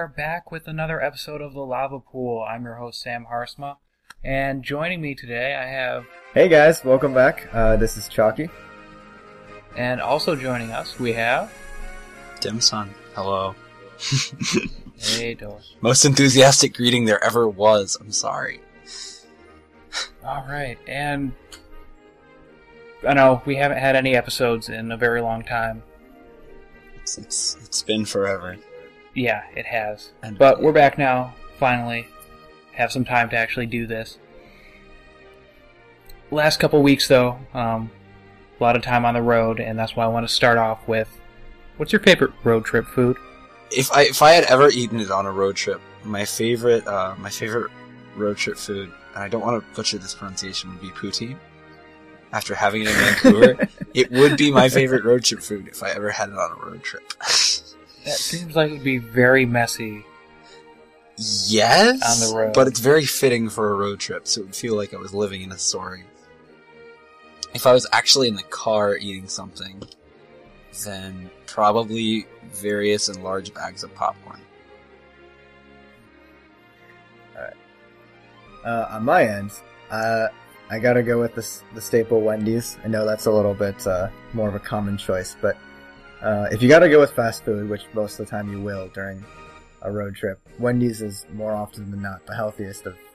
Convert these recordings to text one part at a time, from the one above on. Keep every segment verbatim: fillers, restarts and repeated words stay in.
are back with another episode of The Lava Pool. I'm your host, Sam Harsma, and joining me today I have... Hey guys, welcome back. Uh, this is Chalky. And also joining us, we have... Dimson. Hello. Hey, Dos. Most enthusiastic greeting there ever was. I'm sorry. Alright, and... I know, we haven't had any episodes in a very long time. It's, it's, it's been forever. Yeah, it has. And, but we're back now, finally. Have some time to actually do this. Last couple weeks, though, um, a lot of time on the road, and that's why I want to start off with, what's your favorite road trip food? If I if I had ever eaten it on a road trip, my favorite uh, my favorite road trip food, and I don't want to butcher this pronunciation, would be poutine. After having it in Vancouver, it would be my favorite road trip food if I ever had it on a road trip. That seems like it would be very messy. Yes, on the road. But it's very fitting for a road trip, so it would feel like I was living in a story. If I was actually in the car eating something, then probably various and large bags of popcorn. Alright. Uh, on my end, uh, I gotta go with the, the staple Wendy's. I know that's a little bit uh, more of a common choice, but uh, if you gotta go with fast food, which most of the time you will during a road trip, Wendy's is more often than not the healthiest of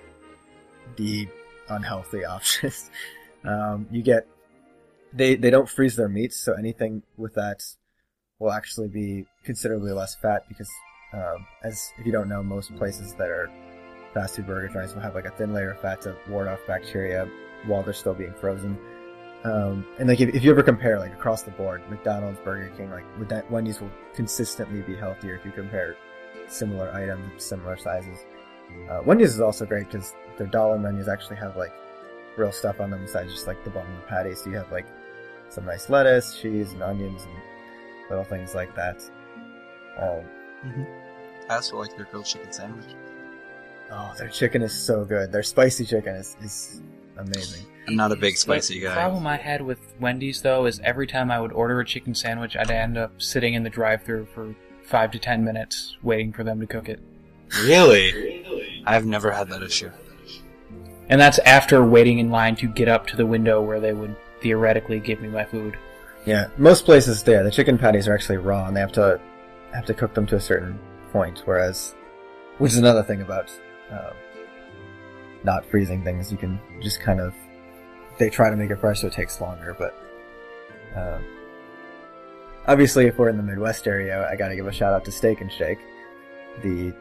the unhealthy options. um, you get they they don't freeze their meats, so anything with that will actually be considerably less fat because, um, as if you don't know, most places that are fast food burger joints will have like a thin layer of fat to ward off bacteria while they're still being frozen. Um, and like if, if you ever compare like across the board, McDonald's, Burger King, like Wendy's will consistently be healthier if you compare similar items of similar sizes. Uh, Wendy's is also great because their dollar menus actually have like real stuff on them besides just like the bun and the patty. So you have like some nice lettuce, cheese, and onions and little things like that. Um, mm-hmm. I also like their grilled chicken sandwich. Oh, their chicken is so good. Their spicy chicken is, is amazing. I'm not a big spicy the guy. The problem I had with Wendy's, though, is every time I would order a chicken sandwich, I'd end up sitting in the drive-thru for five to ten minutes waiting for them to cook it. Really? I've never had that issue. And that's after waiting in line to get up to the window where they would theoretically give me my food. Yeah, most places there, the chicken patties are actually raw, and they have to have to cook them to a certain point, whereas, which is another thing about um, not freezing things, you can just kind of, they try to make it fresh so it takes longer, but um, obviously if we're in the Midwest area, I gotta give a shout out to Steak and Shake, the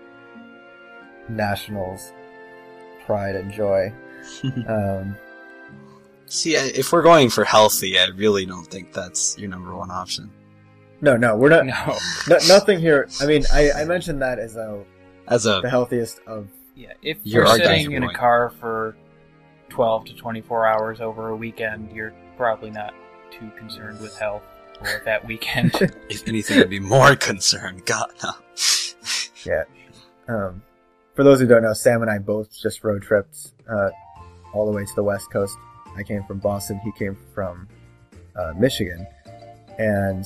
Nationals' pride and joy. um, See, if we're going for healthy, I really don't think that's your number one option. No, no, we're not. No. no nothing here. I mean, I, I mentioned that as a, as a the healthiest of. Yeah, if you're you're sitting in point. a car for twelve to twenty-four hours over a weekend, you're probably not too concerned with health for that weekend. If anything, I'd be more concerned. God, no. Yeah. Um, for those who don't know, Sam and I both just road tripped uh, all the way to the West Coast. I came from Boston. He came from uh, Michigan, and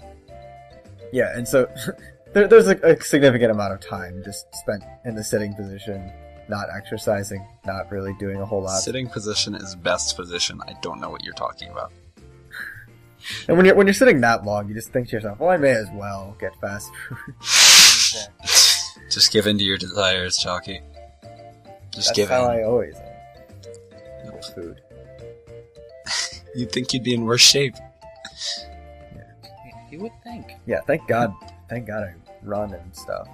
yeah, and so there, there's a, a significant amount of time just spent in the sitting position, not exercising, not really doing a whole lot. Sitting position is best position. I don't know what you're talking about. And when you're when you're sitting that long, you just think to yourself, "Well, I may as well get fast food." Just give in to your desires, Chalky. Just That's give how in. I always am with food. You'd think you'd be in worse shape. Yeah, you would think. Yeah, thank God. Thank God I run and stuff.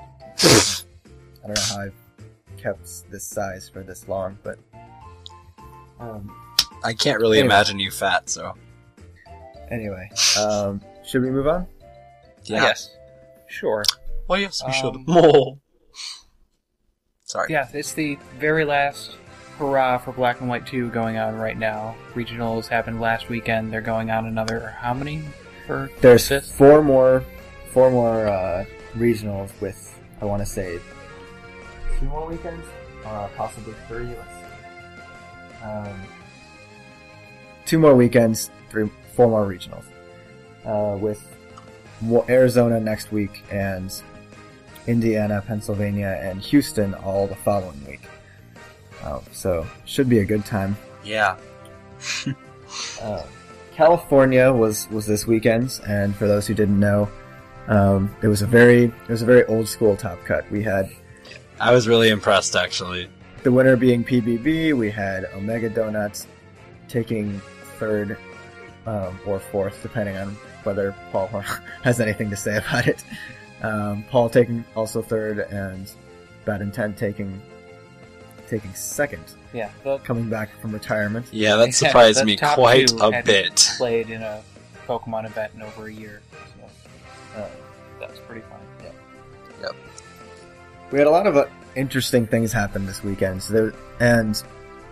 I don't know how I've kept this size for this long, but um, I can't really anyway. imagine you fat, so. Anyway, um, should we move on? Yeah. Yes. Sure. Well, yes, we Um, should. Mole. Sorry. Yeah, it's the very last hurrah for Black and White two going on right now. Regionals happened last weekend. They're going on another, how many for There's fifth? four more, four more uh, regionals with, I want to say, two more weekends, uh, possibly three. Let's see. Um, two more weekends, three, four more regionals, uh, with Arizona next week and Indiana, Pennsylvania, and Houston all the following week. Um, so should be a good time. Yeah. uh, California was, was this weekend, and for those who didn't know, um, it was a very it was a very old school Top Cut. We had I was really impressed, actually. the winner being P B B. We had Omega Donuts taking third um, or fourth, depending on whether Paul has anything to say about it. Um, Paul taking also third, and Bad Intent taking taking second, Yeah, the, coming back from retirement. Yeah, that Yeah, surprised the me top quite two a hadn't bit. played in a Pokemon event in over a year, so uh, that's pretty fun. Yeah. Yep. We had a lot of uh, interesting things happen this weekend, so there, and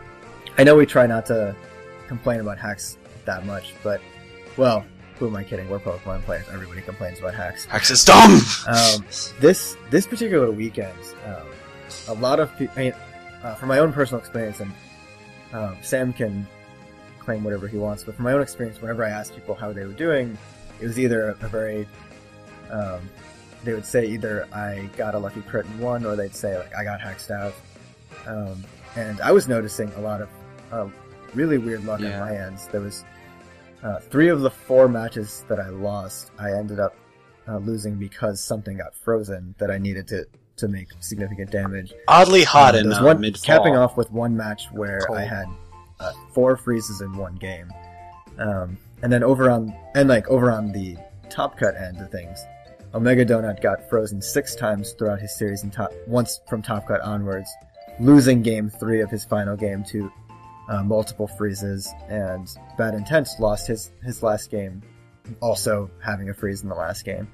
I know we try not to complain about hacks that much, but, well, who am I kidding? We're Pokemon players. Everybody complains about hacks. Hex is dumb! Um, this this particular weekend, um, a lot of people, I mean, uh, from my own personal experience, and um, Sam can claim whatever he wants, but from my own experience, whenever I asked people how they were doing, it was either a very, um, they would say either I got a lucky crit and won, or they'd say like I got hexed out. Um, and I was noticing a lot of uh, really weird luck Yeah. on my ends. There was uh, three of the four matches that I lost, I ended up uh, losing because something got frozen that I needed to, to make significant damage. Oddly hot Um, in there was uh, one, mid-fall. capping off with one match where Cold. I had uh, four freezes in one game, um, and then over on and like over on the Top Cut end of things, Omega Donut got frozen six times throughout his series, and top, once from Top Cut onwards, losing game three of his final game to uh, multiple freezes, and Bad Intent lost his his last game, also having a freeze in the last game.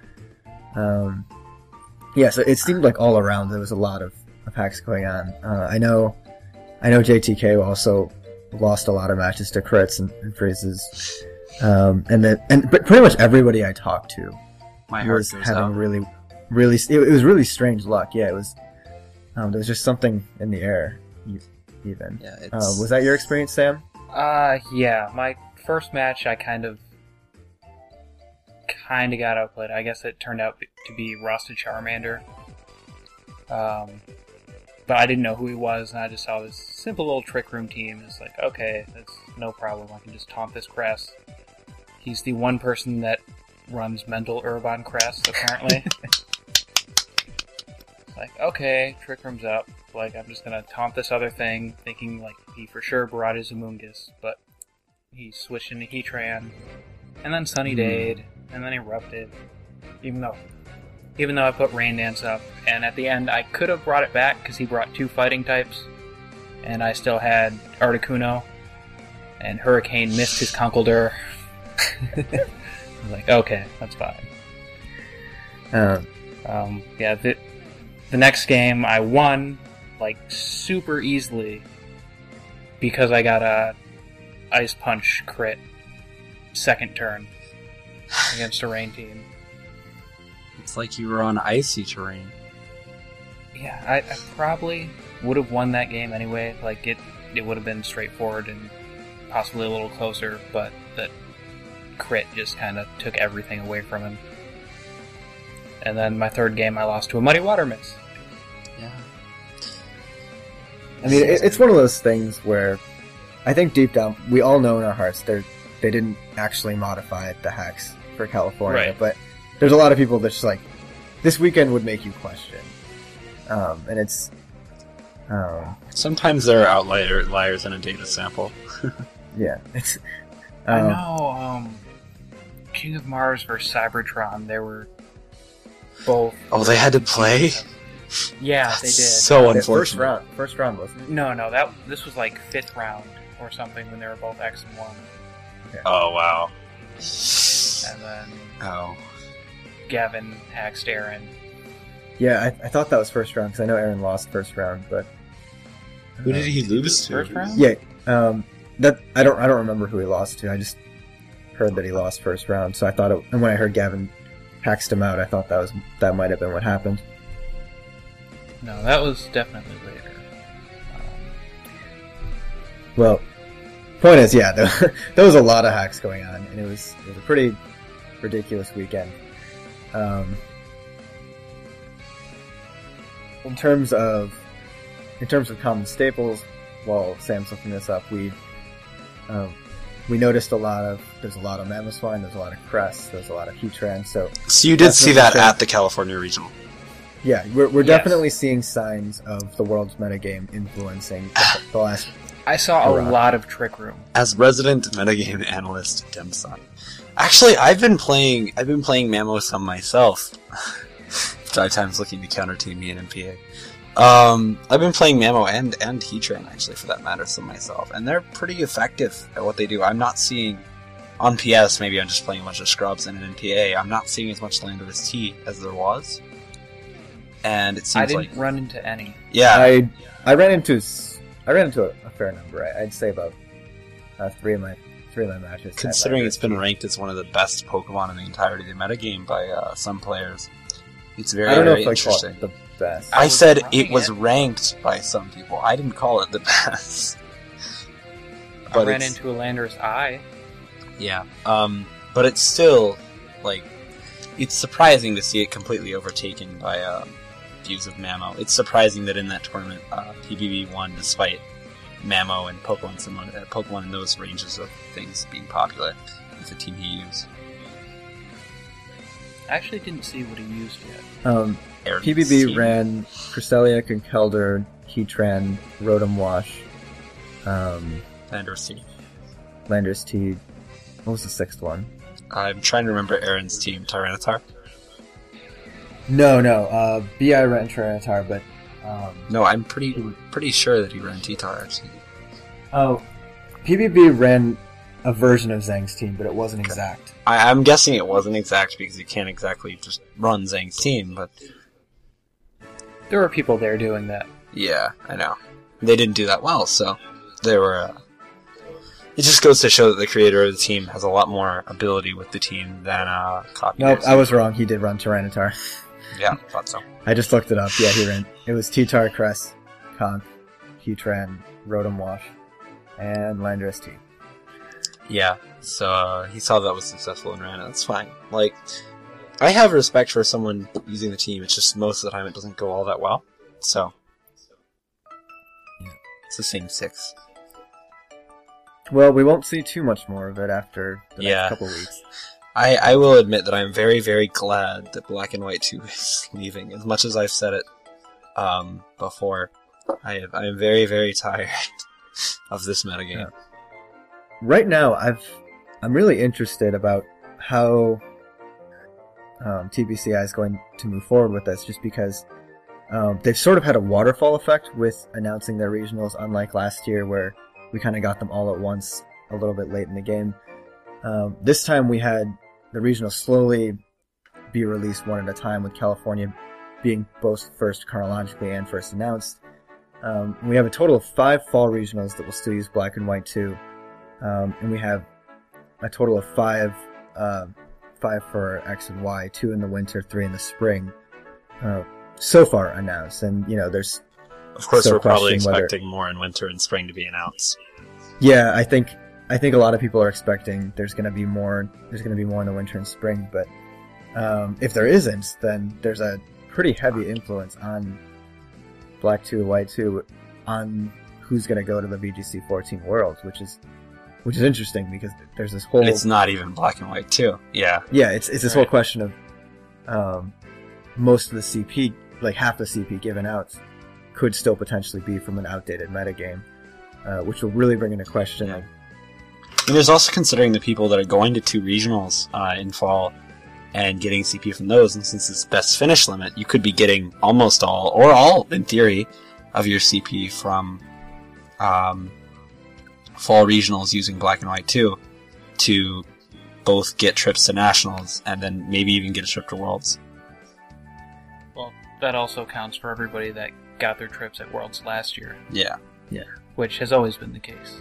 Um, yeah, so it seemed like all around there was a lot of, of hacks going on. Uh, I know, I know J T K also lost a lot of matches to crits and, and freezes, um, and then and but pretty much everybody I talked to My heart was goes having out. really, really. It, it was really strange luck. Yeah, it was. Um, there was just something in the air, e- even. Yeah, it's... Uh, was that your experience, Sam? Uh, yeah, my first match I kind of kind of got outplayed. I guess it turned out to be Rusted Charmander. Um, but I didn't know who he was, and I just saw this simple little Trick Room team. It's like, okay, that's no problem. I can just taunt this Crest. He's the one person that runs Mental Urban Crest, apparently. It's like, okay, Trick Room's up. Like, I'm just gonna taunt this other thing, thinking, like, he for sure brought his Amoonguss, but he switched into Heatran, and then Sunny Dayed, and then Erupted, even though even though I put Rain Dance up, and at the end I could have brought it back, because he brought two fighting types, and I still had Articuno, and Hurricane missed his Conkeldurr. I was like, okay, that's fine. Um, Um, yeah, the, the next game I won, like, super easily, because I got a Ice Punch crit second turn against a rain team. It's like you were on icy terrain. Yeah, I, I probably would have won that game anyway. Like, it, it would have been straightforward and possibly a little closer, but that crit just kind of took everything away from him. And then my third game I lost to a Muddy Water Miss. Yeah. I mean, it, it's one of those things where I think deep down we all know in our hearts they they didn't actually modify the hacks for California, Right. but there's a lot of people that's just like, this weekend would make you question, um, and it's um, Sometimes there are outlier liars in a data sample. yeah, it's I um, know, um, King of Mars versus Cybertron, they were both... Oh, they had to play? Yeah, That's they did. so the first unfortunate. round, first round wasn't it? No, no, that this was like fifth round or something when they were both X and one. Oh, wow. And then Oh. Gavin hacked Aaron. Yeah, I, I thought that was first round because I know Aaron lost first round, but Who did he lose to? First round? yeah, um, that I don't I don't remember who he lost to. I just heard that he lost first round, so I thought it. And when I heard Gavin haxed him out, I thought that was that might have been what happened. No, that was definitely later. Um, Well, point is, yeah, there, there was a lot of hacks going on, and it was it was a pretty ridiculous weekend. Um, in terms of in terms of common staples, while Sam's looking this up, we um, we noticed a lot of there's a lot of Mamoswine, there's a lot of Crest, there's a lot of Heatran. So So you did see that Definitely. at the California Regional. yeah, we're we're Yes. definitely seeing signs of the world's metagame influencing the, the last. I saw a Hurrah. lot of Trick Room. As resident metagame analyst, Demson. Actually, I've been playing. I've been playing Mamo some myself. Drive Time's looking to counter team me in M P A. Um, I've been playing Mamo and and Heatran actually, for that matter, some myself, and they're pretty effective at what they do. I'm not seeing on P S. Maybe I'm just playing a bunch of scrubs, and in N P A, I'm not seeing as much Landorus T as there was. And it seems I didn't like run into any. yeah, I I ran into s- I ran into a, a fair number. I, I'd say about uh, three of my three of my matches. had considering Landorus it's been T. ranked as one of the best Pokemon in the entirety of the metagame by uh, some players. It's very, I don't know very if I call interesting. it the best. I, I was said running it was it. ranked by some people. I didn't call it the best. I But ran it's- into a Landorus Eye. Yeah. Um, but it's still, like, it's surprising to see it completely overtaken by um, views of Mamo. It's surprising that in that tournament, uh, P B B won despite Mamo and Pokemon, similar, uh, Pokemon in those ranges of things being popular with the team he used. I actually didn't see what he used yet. Um, Aaron P B B C. ran Cresselia, Conkeldurr, Heatran, Rotom Wash, um, Landorus T. Landorus T. What was the sixth one? I'm trying to remember Aaron's team, Tyranitar. No, no. Uh, B I ran Tyranitar, but um, No, I'm pretty pretty sure that he ran T-Tar, actually. oh, P B B ran a version of Zhang's team, but it wasn't Okay. exact. I, I'm guessing it wasn't exact because you can't exactly just run Zhang's team, but There were people there doing that. yeah, I know. They didn't do that well, so they were... Uh, it just goes to show that the creator of the team has a lot more ability with the team than uh, copy. Nope, I was wrong. He did run Tyranitar. Yeah, thought so. I just looked it up. Yeah, he ran. It was T-Tar, Crest, Conk, Heatran, Rotom Wash, and Landorus T. Yeah, so uh, he saw that was successful and ran it. That's fine. Like, I have respect for someone using the team. It's just most of the time it doesn't go all that well. So, Yeah. it's the same six. Well, we won't see too much more of it after the Yeah. next couple weeks. I, I will admit that I'm very, very glad that Black and White two is leaving. As much as I've said it um, before, I have, I am very, very tired of this metagame. Yeah. Right now, I've I'm really interested about how um, T B C I is going to move forward with this, just because um, they've sort of had a waterfall effect with announcing their regionals, unlike last year where we kind of got them all at once a little bit late in the game. Um, this time we had the regionals slowly be released one at a time, with California being both first chronologically and first announced. Um, we have a total of five fall regionals that will still use Black and White two. Um, and we have a total of five, uh, five for X and Y, two in the winter, three in the spring, uh, so far announced. And, you know, there's, Of course, So we're probably question whether- expecting more in winter and spring to be announced. yeah, I think, I think a lot of people are expecting there's gonna be more, there's gonna be more in the winter and spring, but, um, if there isn't, then there's a pretty heavy influence on Black two, White two, on who's gonna go to the V G C fourteen Worlds, which is, which is interesting because there's this whole, It's not even Black and White too. Yeah. yeah, it's it's this Right. whole question of um, most of the C P, like half the C P given out, could still potentially be from an outdated metagame, uh, which will really bring into question. Yeah. Like, And there's also considering the people that are going to two regionals uh, in fall and getting C P from those, and since it's best finish limit, you could be getting almost all, or all, in theory, of your C P from um, fall regionals using Black and White two to both get trips to nationals and then maybe even get a trip to Worlds. Well, that also counts for everybody that got their trips at Worlds last year, Yeah. which has always been the case.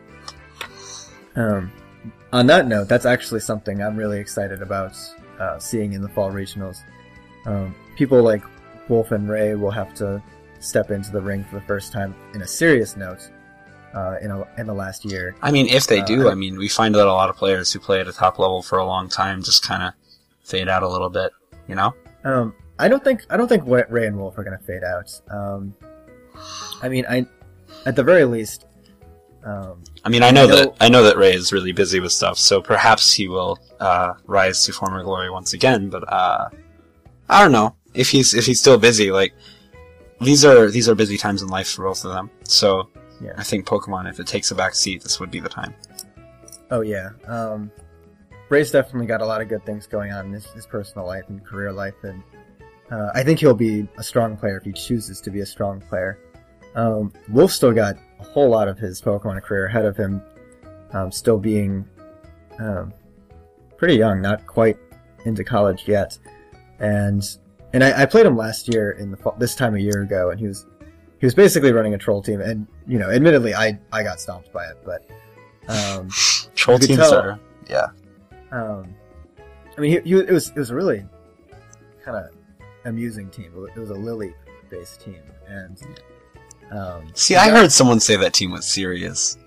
um, on that note, that's actually something I'm really excited about uh, seeing in the fall regionals. Um, people like Wolf and Ray will have to step into the ring for the first time in a serious note uh, in a, in the last year. I mean, if they Uh, do, I- I mean, we find that a lot of players who play at a top level for a long time just kind of fade out a little bit, you know? Um, I don't think I don't think Ray and Wolf are going to fade out. Um, I mean, I at the very least. Um, I mean, I know, I know that I know that Ray is really busy with stuff, so perhaps he will uh, rise to former glory once again. But uh, I don't know if he's if he's still busy. Like these are these are busy times in life for both of them. So yeah. I think Pokemon, if it takes a back seat, this would be the time. Oh yeah, um, Ray's definitely got a lot of good things going on in his, his personal life and career life, and uh, I think he'll be a strong player if he chooses to be a strong player. Um, Wolf's still got a whole lot of his Pokemon career ahead of him, um, still being um, pretty young, not quite into college yet. And and I, I played him last year in the fall, this time a year ago, and he was he was basically running a troll team. And you know, admittedly, I I got stomped by it, but um, troll teams tell, are yeah. Um, I mean, he, he, it was it was a really kind of amusing team. It was a Lily based team, and. Um, See, I got, heard someone say that team was serious.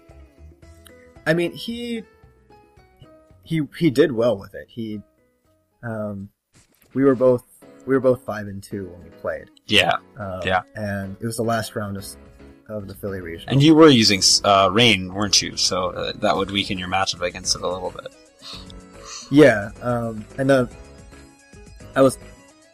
I mean, he he he did well with it. He, um, we were both we were both five and two when we played. Yeah, um, yeah. And it was the last round of of the Philly region. And you were using uh, Rain, weren't you? So uh, that would weaken your matchup against it a little bit. Yeah, um, and the I was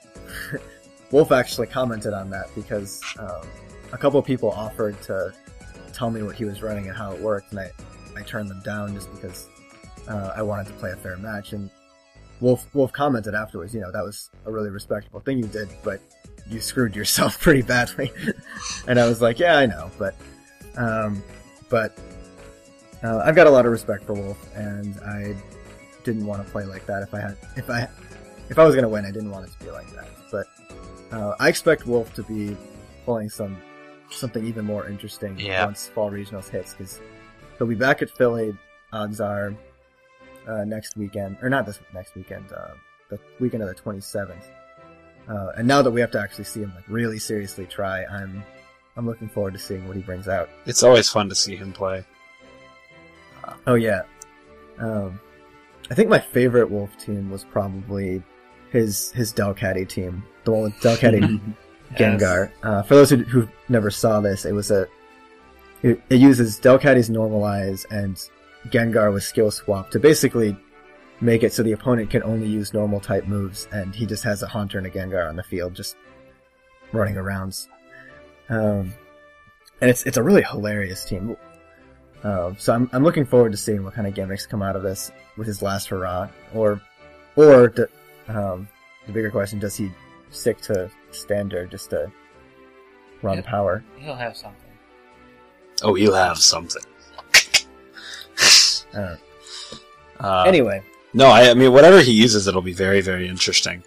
Wolf actually commented on that because. Um, A couple of people offered to tell me what he was running and how it worked, and I, I turned them down just because uh, I wanted to play a fair match. And Wolf Wolf commented afterwards, you know, that was a really respectable thing you did, but you screwed yourself pretty badly. And I was like, yeah, I know, but um, but uh, I've got a lot of respect for Wolf, and I didn't want to play like that. If I had, if I, if I was gonna win, I didn't want it to be like that. But uh, I expect Wolf to be pulling some. something even more interesting yeah. once Fall Regionals hits, because he'll be back at Philly, odds are, uh, next weekend, or not this next weekend, uh, the weekend of the twenty-seventh. Uh, and now that we have to actually see him like really seriously try, I'm I'm looking forward to seeing what he brings out. It's always fun to see him play. Uh, oh yeah. Um, I think my favorite Wolf team was probably his his Delcatty team, the one with Delcatty Gengar. Uh, for those who, who never saw this, it was a it, it uses Delcatty's Normalize and Gengar with Skill Swap to basically make it so the opponent can only use normal type moves, and he just has a Haunter and a Gengar on the field just running around. Um, and it's it's a really hilarious team. Um, so I'm I'm looking forward to seeing what kind of gimmicks come out of this with his last hurrah, or or the, um, the bigger question: does he stick to standard just to run he'll, power? He'll have something. Oh, he'll have something. Uh, uh, anyway, no, I, I mean whatever he uses, it'll be very, very interesting.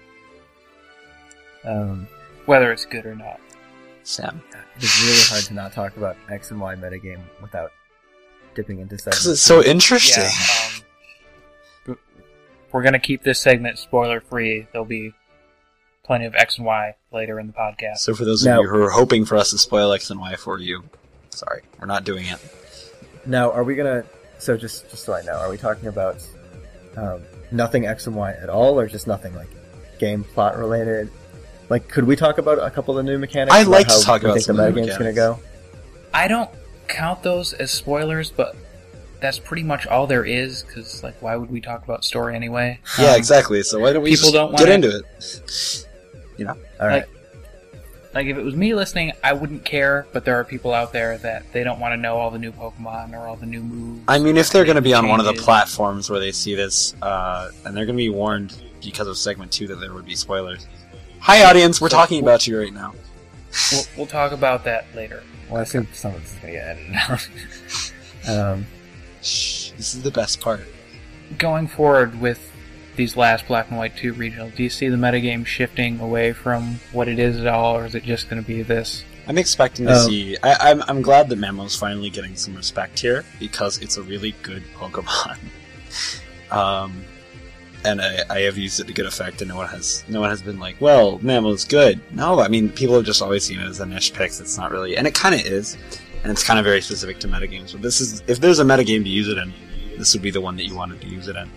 um, Whether it's good or not. Sam, it's really hard to not talk about X and Y metagame without dipping into because segments. it's so interesting. Yeah, um, we're gonna keep this segment spoiler free. There'll be plenty of X and Y later in the podcast. So for those Now- of you who are hoping for us to spoil X and Y for you, sorry, we're not doing it. Now, are we gonna? So just just so I know, are we talking about um, nothing X and Y at all, or just nothing like game plot related? Like, could we talk about a couple of the new mechanics? I'd like to how talk we about think some the of the metagame's gonna mechanics. go. I don't count those as spoilers, but that's pretty much all there is, because, like, why would we talk about story anyway? Yeah, Um, exactly. So why don't we people just don't get wanna- into it? You know, All right. Like, like, if it was me listening, I wouldn't care, but there are people out there that they don't want to know all the new Pokemon or all the new moves. I mean, if they're going to be on one of the changes. platforms where they see this, uh, and they're going to be warned because of segment two that there would be spoilers. Hi, audience, we're So- talking about you right now. We'll, we'll talk about that later. Well, I assume some of this is gonna get edited out. um, Shh, this is the best part. Going forward with these last Black and White two regionals, do you see the metagame shifting away from what it is at all, or is it just going to be this? I'm expecting to Um, see. I, I'm I'm glad that Mamo's finally getting some respect here because it's a really good Pokemon. um, and I, I have used it to good effect, and no one has no one has been like, "Well, Mamo's good." No, I mean people have just always seen it as a niche pick. It's not really, and it kind of is, and it's kind of very specific to metagames. But this is if there's a metagame to use it in, this would be the one that you wanted to use it in.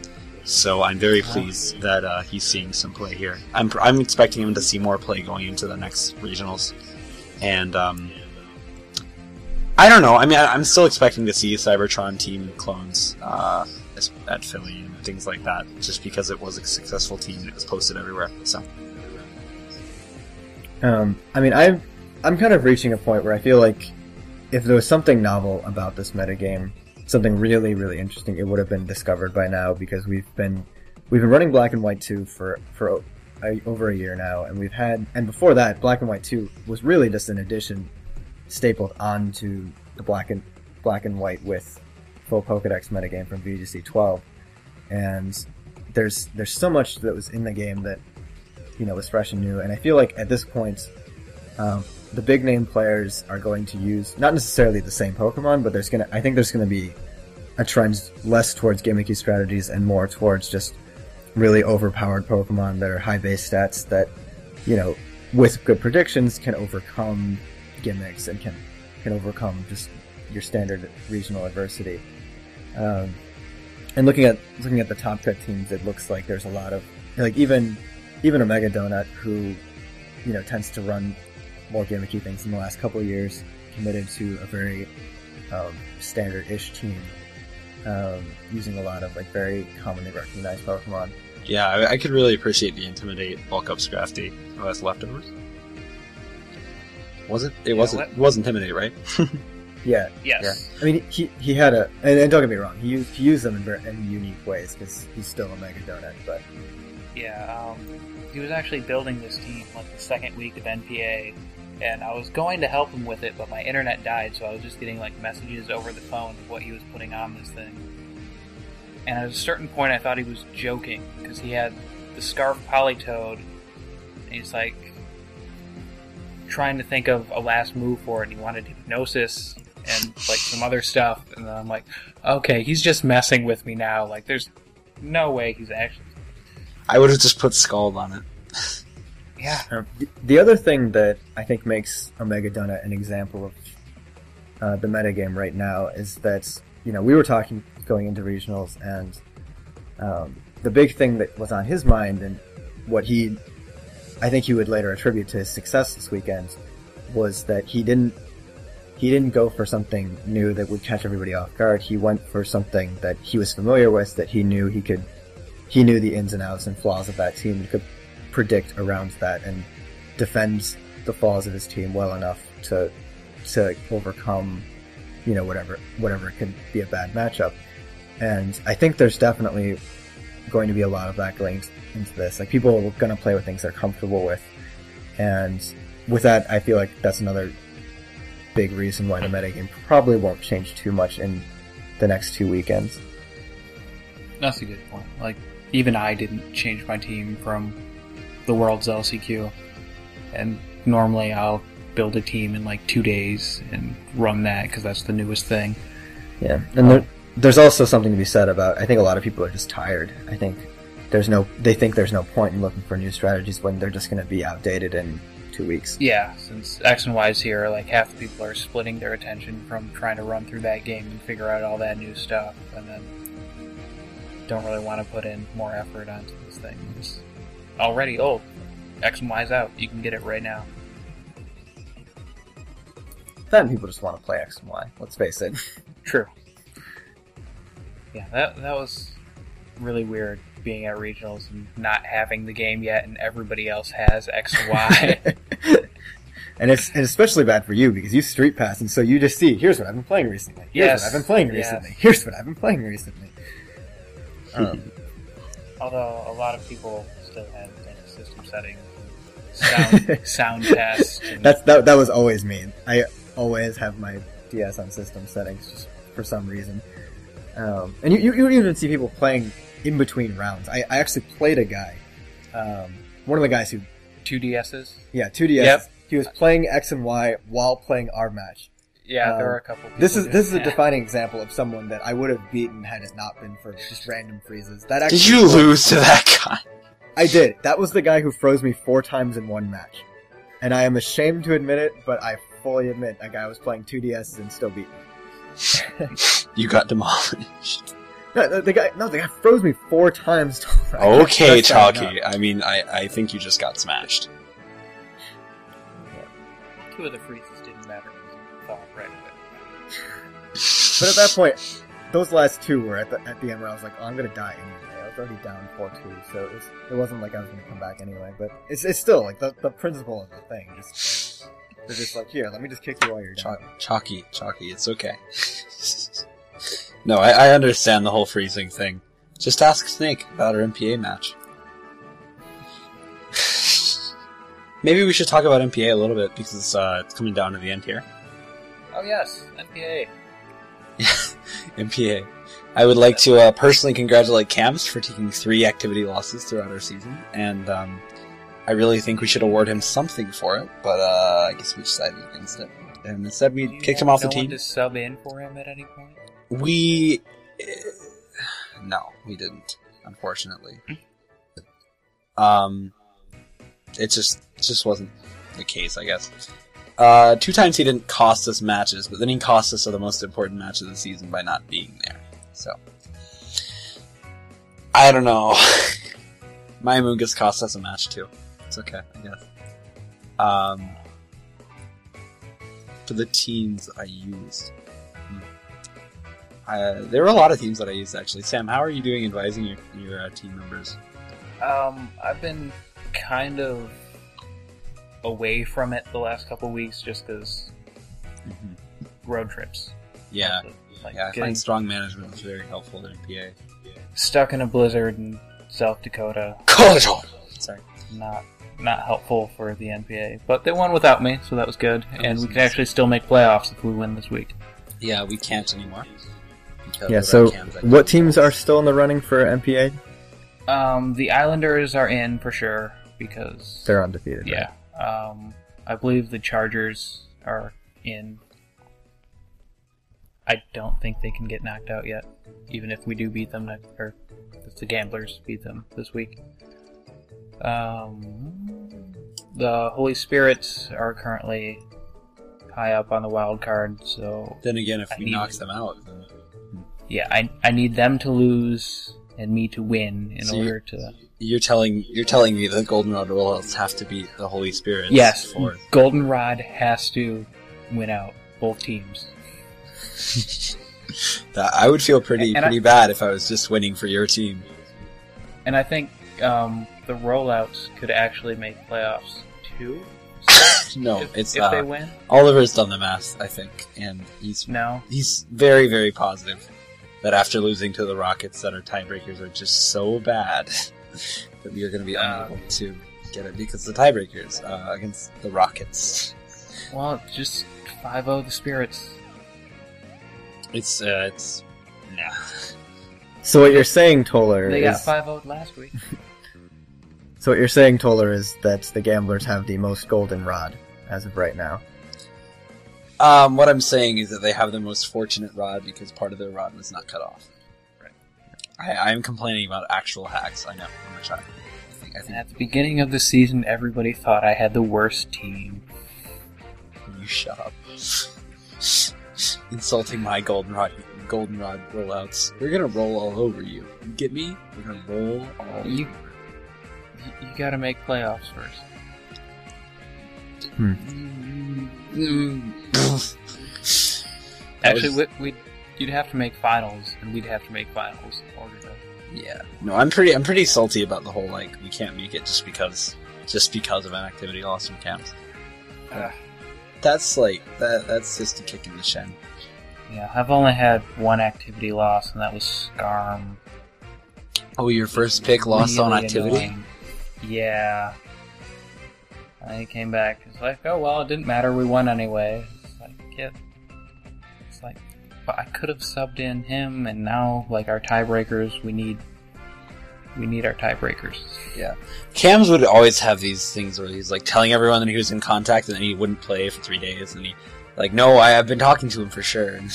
So I'm very pleased that uh, he's seeing some play here. I'm I'm expecting him to see more play going into the next regionals, and um, I don't know. I mean, I, I'm still expecting to see Cybertron team clones uh, at Philly and things like that, just because it was a successful team and it was posted everywhere. So, um, I mean, I'm I'm kind of reaching a point where I feel like if there was something novel about this metagame, something really, really interesting, it would have been discovered by now, because we've been we've been running Black and White two for for a, over a year now, and we've had and before that, Black and White two was really just an addition stapled onto the Black and Black and White with full Pokédex metagame from V G C twelve, and there's there's so much that was in the game that you know was fresh and new, and I feel like at this point, um, the big name players are going to use not necessarily the same Pokemon, but there's gonna I think there's gonna be a trend less towards gimmicky strategies and more towards just really overpowered Pokemon that are high base stats that, you know, with good predictions can overcome gimmicks and can can overcome just your standard regional adversity. Um, and looking at looking at the top cut teams, it looks like there's a lot of like even even a Mega Donut who, you know, tends to run more gimmicky things in the last couple of years, committed to a very um, standard-ish team, um, using a lot of like very commonly recognized Pokemon. Yeah, I, I could really appreciate the Intimidate Bulk Up Scrafty who has leftovers. Was it? It Yeah, wasn't. what- It was Intimidate, right? Yeah, Yes. yeah. I mean, he he had a and, and don't get me wrong, he used he used them in, ver- in unique ways because he's still a Mega Donut, but Yeah, um, he was actually building this team like the second week of N P A, and I was going to help him with it, but my internet died, so I was just getting like messages over the phone of what he was putting on this thing. And at a certain point, I thought he was joking because he had the Scarf Politoed, and he's like trying to think of a last move for it, and he wanted Hypnosis and like some other stuff, and then I'm like, okay, he's just messing with me now. Like, there's no way he's actually. I would have just put Scald on it. Yeah. Um, the- the other thing that I think makes Omega Donut an example of uh, the metagame right now is that, you know, we were talking going into regionals, and um, the big thing that was on his mind and what he, I think he would later attribute to his success this weekend, was that he didn't he didn't go for something new that would catch everybody off guard. He went for something that he was familiar with, that he knew he could, he knew the ins and outs and flaws of that team and could predict around that and defend the flaws of his team well enough to to overcome, you know, whatever whatever could be a bad matchup. And I think there's definitely going to be a lot of that going into this. Like, people are going to play with things they're comfortable with, and with that, I feel like that's another big reason why the metagame probably won't change too much in the next two weekends. That's a good point. Like, even I didn't change my team from the World's L C Q, and normally I'll build a team in like two days and run that because that's the newest thing. Yeah, and there, there's also something to be said about, I think a lot of people are just tired. I think there's no, they think there's no point in looking for new strategies when they're just going to be outdated in two weeks. Yeah, since X and Y's here, like half the people are splitting their attention from trying to run through that game and figure out all that new stuff, and then don't really want to put in more effort onto this thing. It's already old. X and Y's out. You can get it right now. Then people just want to play X and Y, let's face it. True. Yeah, that that was really weird, being at regionals and not having the game yet, and everybody else has X and Y. And it's, and especially bad for you because you street pass, and so you just see, here's what I've been playing recently. Here's Yes, what I've been playing yes. recently. Here's what I've been playing recently. Um, Although a lot of people still have like, system settings, sound, sound test. And, That's that. That was always me. I always have my D S on system settings just for some reason. Um, and you, you, you even see people playing in between rounds. I, I actually played a guy, um, one of the guys who, two D S's. yeah, two D S. Yep. He was playing X and Y while playing our match. Yeah, Um, there are a couple. People This is doing this is a that. defining example of someone that I would have beaten had it not been for just random freezes. That actually Did you lose to that guy? I did. That was the guy who froze me four times in one match. And I am ashamed to admit it, but I fully admit a guy was playing two D Ss and still beat me. You got demolished. No, the, the guy, no, the guy froze me four times. I can't Okay, stress that Chalky. enough. I mean, I, I think you just got smashed. Two of the freezes didn't matter because it fell right away. But at that point, those last two were at the at the end where I was like, oh, I'm gonna die anyway. I was already down four two, so it, was, it wasn't like I was gonna come back anyway. But it's it's still like the the principle of the thing. Just, they're just like, here, let me just kick you while you're down. Ch- Chalky, Chalky, it's okay. No, I, I understand the whole freezing thing. Just ask Snake about our M P A match. Maybe we should talk about M P A a little bit, because uh, it's coming down to the end here. Oh yes, N P A. M P A. I would like to uh, personally congratulate Cams for taking three activity losses throughout our season, and um, I really think we should award him something for it, but uh, I guess we decided against it. And instead we Do you kicked him want off the no one team. to sub in for him at any point? We... Uh, no, we didn't, unfortunately. Um, it just it just wasn't the case, I guess. Uh, two times he didn't cost us matches, but then he cost us the most important match of the season by not being there. So, I don't know. My Amoonguss cost us a match too. It's okay, I guess. Um, for the teams I used, hmm. uh, there were a lot of teams that I used actually. Sam, how are you doing advising your your uh, team members? Um, I've been kind of away from it the last couple weeks just because Mm-hmm. road trips. Yeah, Like yeah. I getting find strong management is very helpful in N P A. stuck in a blizzard in South Dakota. Sorry. Not not helpful for the N P A. But they won without me, so that was good. And we can actually still make playoffs if we win this week. Yeah, we can't anymore. because Yeah, of so our cams activity. what teams are still in the running for M P A? Um, the Islanders are in for sure because They're undefeated. yeah. Um, I believe the Chargers are in. I don't think they can get knocked out yet, even if we do beat them next, or if the Gamblers beat them this week. Um, the Holy Spirits are currently high up on the wild card, so Then again, if I we need- knock them out, then yeah, I I need them to lose and me to win in So you- order to. you're telling you're telling me that Goldenrod rollouts have to beat the Holy Spirits. Yes, For Goldenrod has to win out both teams. that, I would feel pretty And pretty I- bad if I was just winning for your team. And I think um, the rollouts could actually make playoffs too. No, if, it's if uh, they win. Oliver's done the math, I think, and he's No, he's very very positive that after losing to the Rockets, that our tiebreakers are just so bad that we are going to be Uh, unable to get it because the tiebreakers uh, against the Rockets. well, just five oh the Spirits. It's uh, it's nah. So what you're saying, Toller, They got is five oh last week. so what you're saying, Toller, is that the Gamblers have the most goldenrod as of right now. Um, what I'm saying is that they have the most fortunate rod because part of their rod was not cut off. Right. I, I'm complaining about actual hacks. I know. I'm a child. I think. I And think at the beginning of the season, everybody thought I had the worst team. you shut up. Insulting my goldenrod, goldenrod rollouts. We're gonna roll all over you. You get me? We're gonna roll all. You, you, you gotta make playoffs first. Actually, was- we, we'd, you'd have to make finals, and we'd have to make finals in order to. Yeah. No, I'm pretty. I'm pretty salty about the whole like we can't make it just because, just because of an activity loss from camps. Uh, That's like that. That's just a kick in the shin. yeah, I've only had one activity loss, and that was Scarm. Oh, your first pick lost on Really activity. annoying. Yeah. And he came back. It's like, oh well, it didn't matter. We won anyway. It's like, yeah. It's like, but I could have subbed in him, and now like our tiebreakers, we need, we need our tiebreakers. Cams would always have these things where he's like telling everyone that he was in contact, and then he wouldn't play for three days, and he like, no, I have been talking to him for sure. And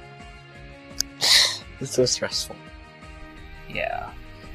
it's so stressful. Yeah.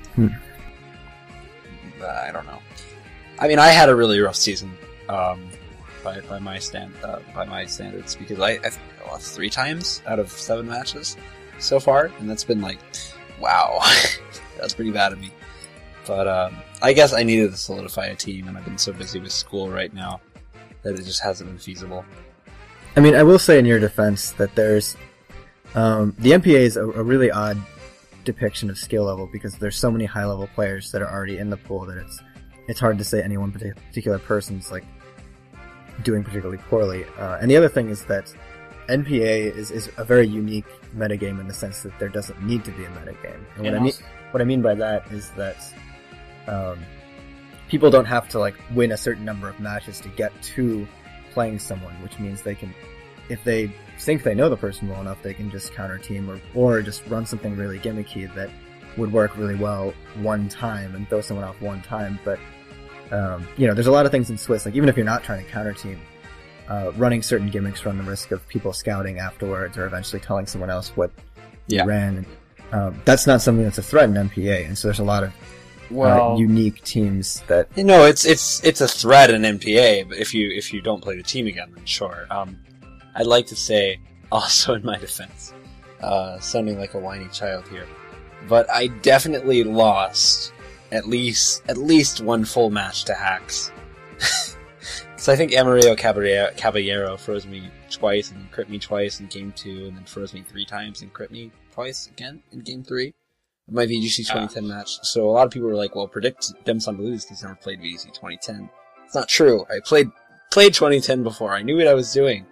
But I don't know. I mean, I had a really rough season um, by by my stand uh, by my standards because I, I think I lost three times out of seven matches so far, and that's been like Wow. That's pretty bad of me. But um, I guess I needed to solidify a team, and I've been so busy with school right now that it just hasn't been feasible. I mean, I will say in your defense that there's... Um, the M P A is a, a really odd depiction of skill level because there's so many high-level players that are already in the pool that it's it's hard to say any one partic- particular person's like doing particularly poorly. Uh, and the other thing is that N P A is, is a very unique metagame in the sense that there doesn't need to be a metagame. And what I mean what I mean by that is that um, people don't have to like win a certain number of matches to get to playing someone, which means they can, if they think they know the person well enough, they can just counter team or, or just run something really gimmicky that would work really well one time and throw someone off one time. But, um, you know, there's a lot of things in Swiss, like even if you're not trying to counter team, uh, running certain gimmicks run the risk of people scouting afterwards or eventually telling someone else what yeah. you ran. Um, that's not something that's a threat in N P A, and so there's a lot of well, uh, unique teams that... You know, it's it's it's a threat in N P A, but if you if you don't play the team again, then sure. Um, I'd like to say, also in my defense, uh, sounding like a whiny child here, but I definitely lost at least at least one full match to hacks. So I think Amarillo Caballero, Caballero froze me twice and crit me twice in game two, and then froze me three times and crit me twice again in game three. My V G C twenty ten uh. match. So a lot of people were like, well, predict Demson to lose because he's never played V G C twenty ten. It's not true. I played played twenty ten before. I knew what I was doing.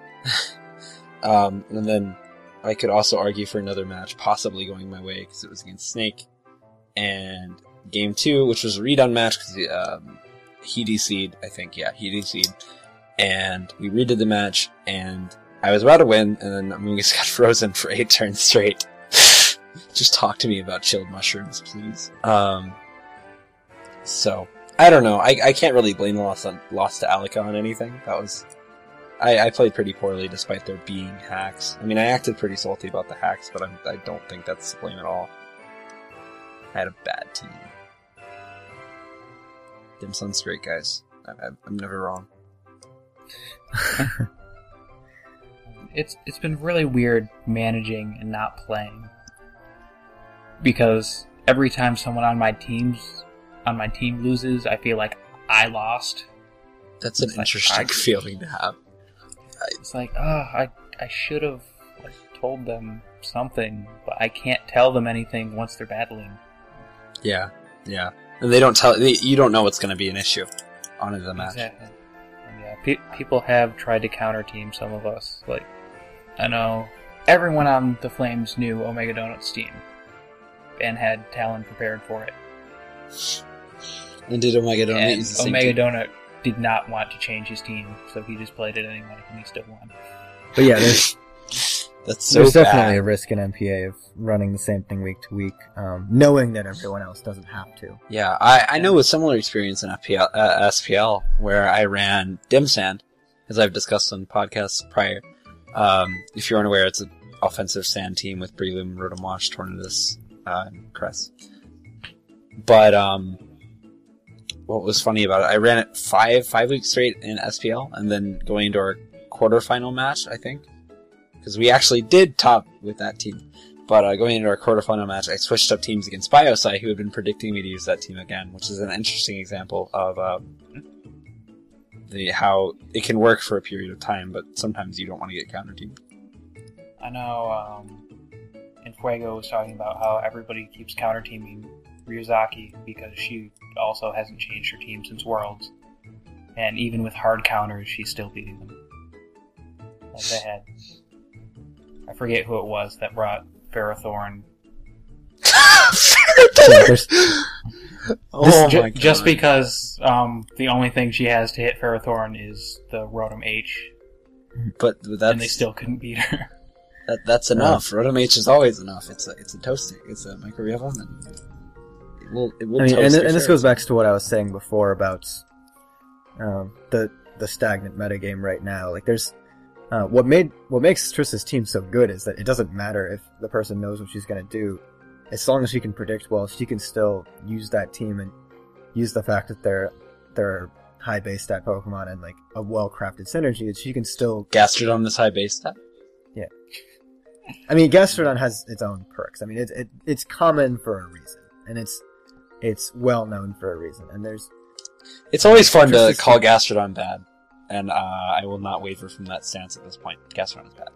um, and then I could also argue for another match possibly going my way because it was against Snake. And game two, which was a redone match because um, he D C'd, I think. Yeah, he D C'd. And we redid the match, and I was about to win, and then Amoonguss got frozen for eight turns straight. Just talk to me about chilled mushrooms, please. Um, so, I don't know. I, I can't really blame the loss, on, loss to Alika on anything. That was... I, I played pretty poorly despite there being hacks. I mean, I acted pretty salty about the hacks, but I'm, I don't think that's the blame at all. I had a bad team. Dim Sun's great, guys. I, I, I'm never wrong. it's It's been really weird managing and not playing. Because every time someone on my teams on my team loses, I feel like I lost. That's an it's interesting like, I, feeling to have. It's like, oh, I I should have like, told them something, but I can't tell them anything once they're battling. Yeah, yeah, and they don't tell they, you. Don't know what's going to be an issue on the match. Exactly. Yeah, pe- people have tried to counter team some of us. Like, I know everyone on the Flames knew Omega Donut's team. And had Talon prepared for it. And did Omega Donut and use the same Omega team? Donut did not want to change his team, so he just played it anyway, and he still won. But yeah, there's, That's so there's bad. definitely a risk in N P A of running the same thing week to week, um, knowing that everyone else doesn't have to. Yeah, I, I know a similar experience in F P L, uh, S P L, where I ran Dimsand, as I've discussed on podcasts prior. Um, if you aren't aware, it's an offensive sand team with Breloom, Rotomwash, Tornadus, Uh, and Cress. But, um, what was funny about it, I ran it five, five weeks straight in S P L, and then going into our quarterfinal match, I think. Because we actually did top with that team. But, uh, going into our quarterfinal match, I switched up teams against Biosci, who had been predicting me to use that team again, which is an interesting example of, um, the, how it can work for a period of time, but sometimes you don't want to get counter-teamed. I know, um, and Fuego was talking about how everybody keeps counter-teaming Ryuzaki because she also hasn't changed her team since Worlds. And even with hard counters, she's still beating them. Like they had... I forget who it was that brought Ferrothorn. Ferrothorn! Oh ju- my god. Just because um, the only thing she has to hit Ferrothorn is the Rotom H. But that's... And they still couldn't beat her. That that's enough. Uh, Rotom H is always enough. It's a it's a toasting. It's a microwave oven. It will it will I mean, toast. and, your and this ferrets. goes back to what I was saying before about um, the the stagnant metagame right now. Like, there's uh, what made what makes Trista's team so good is that it doesn't matter if the person knows what she's going to do, as long as she can predict well. She can still use that team and use the fact that they're they're high base stat Pokemon and like a well crafted synergy. That she can still Gastrodon this high base stat. Yeah. I mean, Gastrodon has its own perks. I mean, it's it, it's common for a reason, and it's it's well known for a reason. And there's It's always fun to Interesting. call Gastrodon bad, and uh, I will not waver from that stance at this point. Gastrodon is bad.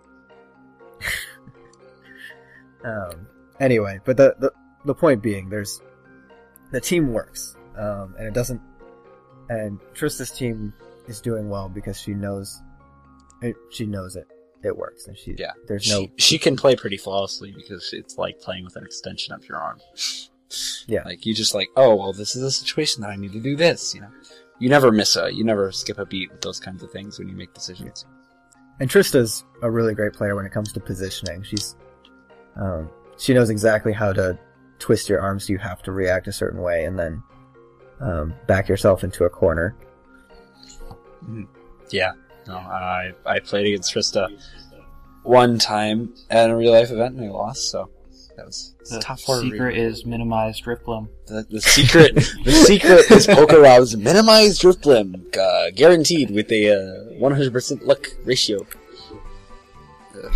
um. Anyway, but the the the point being, there's the team works, um, and it doesn't. And Trista's team is doing well because she knows it. She knows it. It works, and she Yeah. There's She, no she can play pretty flawlessly because it's like playing with an extension of your arm. Yeah. Like, you just like, oh, well, this is a situation that I need to do this, you know? You never miss a, you never skip a beat with those kinds of things when you make decisions. And Trista's a really great player when it comes to positioning. She's, um, she knows exactly how to twist your arm so you have to react a certain way, and then um, back yourself into a corner. Mhm. Yeah. No, I I played against Trista one time at a real life event and I lost, so that was it's The tough for secret is minimized drift bloom. The, the secret, the secret is Poker Rob's minimized drift limb, uh, guaranteed with a uh, one hundred percent luck ratio. Ugh.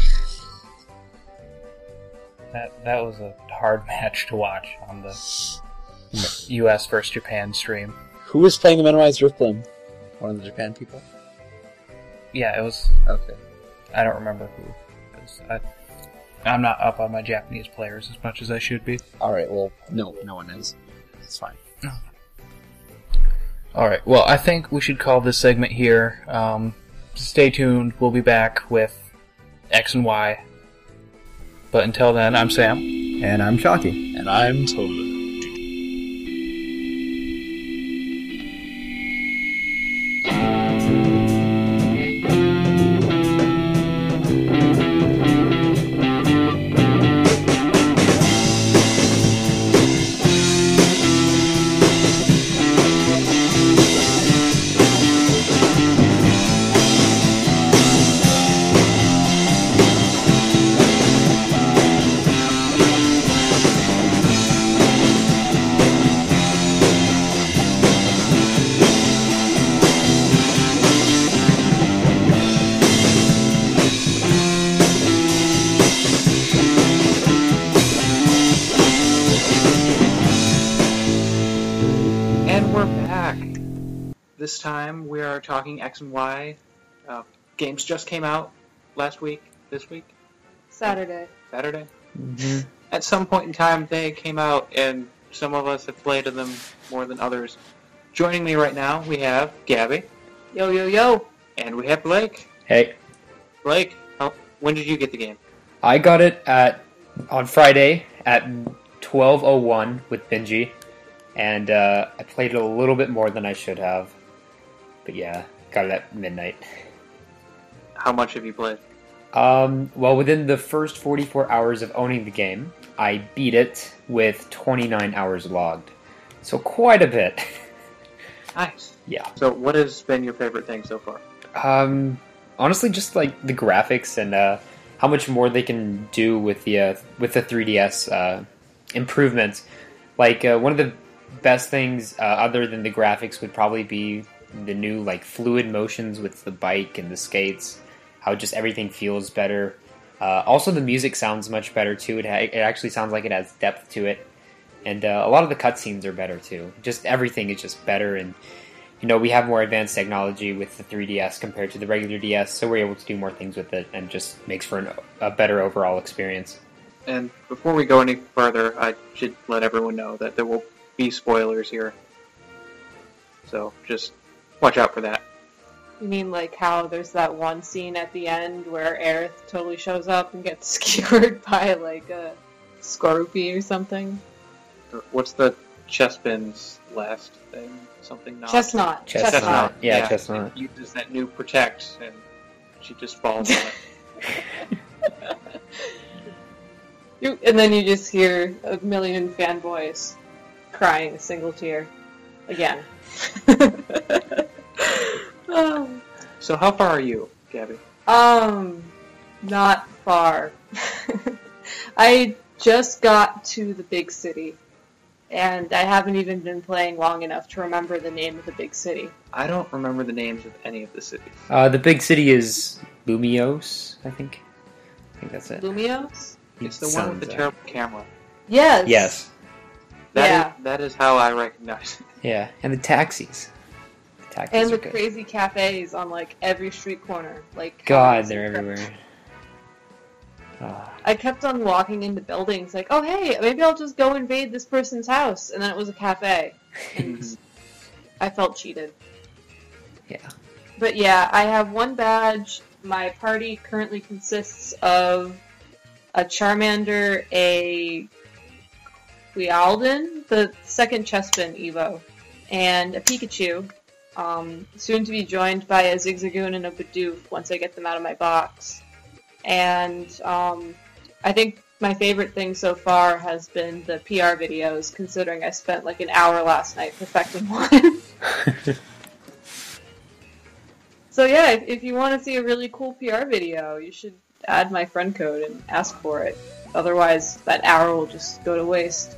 That that was a hard match to watch on the U S versus Japan stream. Who was playing the minimized drift limb? One of the Japan people. Yeah, it was. Okay. I don't remember who. It was, I, I'm not up on my Japanese players as much as I should be. All right. Well, no, no one is. It's fine. All right. Well, I think we should call this segment here. Um, stay tuned. We'll be back with X and Y. But until then, I'm Sam. And I'm Chalky. And I'm Tola. This time we are talking X and Y. Uh, games just came out last week, this week, Saturday. Saturday. Mm-hmm. At some point in time, they came out, and some of us have played them more than others. Joining me right now, we have Gabby, Yo, yo, yo. and we have Blake. Hey, Blake, how, when did you get the game? I got it at on Friday at twelve oh one with Benji, and uh, I played it a little bit more than I should have. But yeah, got it at midnight. How much have you played? Um, well, within the first forty-four hours of owning the game, I beat it with twenty-nine hours logged. So quite a bit. Nice. Yeah. So what has been your favorite thing so far? Um, honestly, just like the graphics and uh, how much more they can do with the uh, with the three D S uh, improvements. Like uh, one of the best things, uh, other than the graphics, would probably be the new like fluid motions with the bike and the skates. How just everything feels better. Uh, also, the music sounds much better too. It ha- it actually sounds like it has depth to it, and uh, a lot of the cutscenes are better too. Just everything is just better, and you know we have more advanced technology with the three D S compared to the regular D S, so we're able to do more things with it, and just makes for an, a better overall experience. And before we go any further, I should let everyone know that there will be spoilers here. So just watch out for that. You mean like how there's that one scene at the end where Aerith totally shows up and gets skewered by like a Skorupi or something? What's the Chespin's last thing? Something not... Chestnut. Chestnut. Chestnut. Yeah, Chestnut. She uses that new protect, and she just falls on it. You, and then you just hear a million fanboys crying a single tear. Again. Oh. So how far are you, Gabby? Um, not far. I just got to the big city, and I haven't even been playing long enough to remember the name of the big city. I don't remember the names of any of the cities. Uh, the big city is Lumios, I think. think that's it. Lumios? It's the one with the Sounds, uh, terrible camera. Yes. Yes. That Yeah. is, that is how I recognize it. Yeah, and the taxis. The taxis And are the good. crazy cafes on like every street corner. Like God, how- they're everywhere. Oh. I kept on walking into buildings like, oh hey, maybe I'll just go invade this person's house, and then it was a cafe. And I felt cheated. Yeah. But yeah, I have one badge. My party currently consists of a Charmander, a Quealdon, the second Chespin Evo, and a Pikachu. Um, soon to be joined by a Zigzagoon and a Bidoof once I get them out of my box. And um, I think my favorite thing so far has been the P R videos, considering I spent like an hour last night perfecting one. So yeah, if, if you want to see a really cool P R video, you should add my friend code and ask for it. Otherwise, that hour will just go to waste.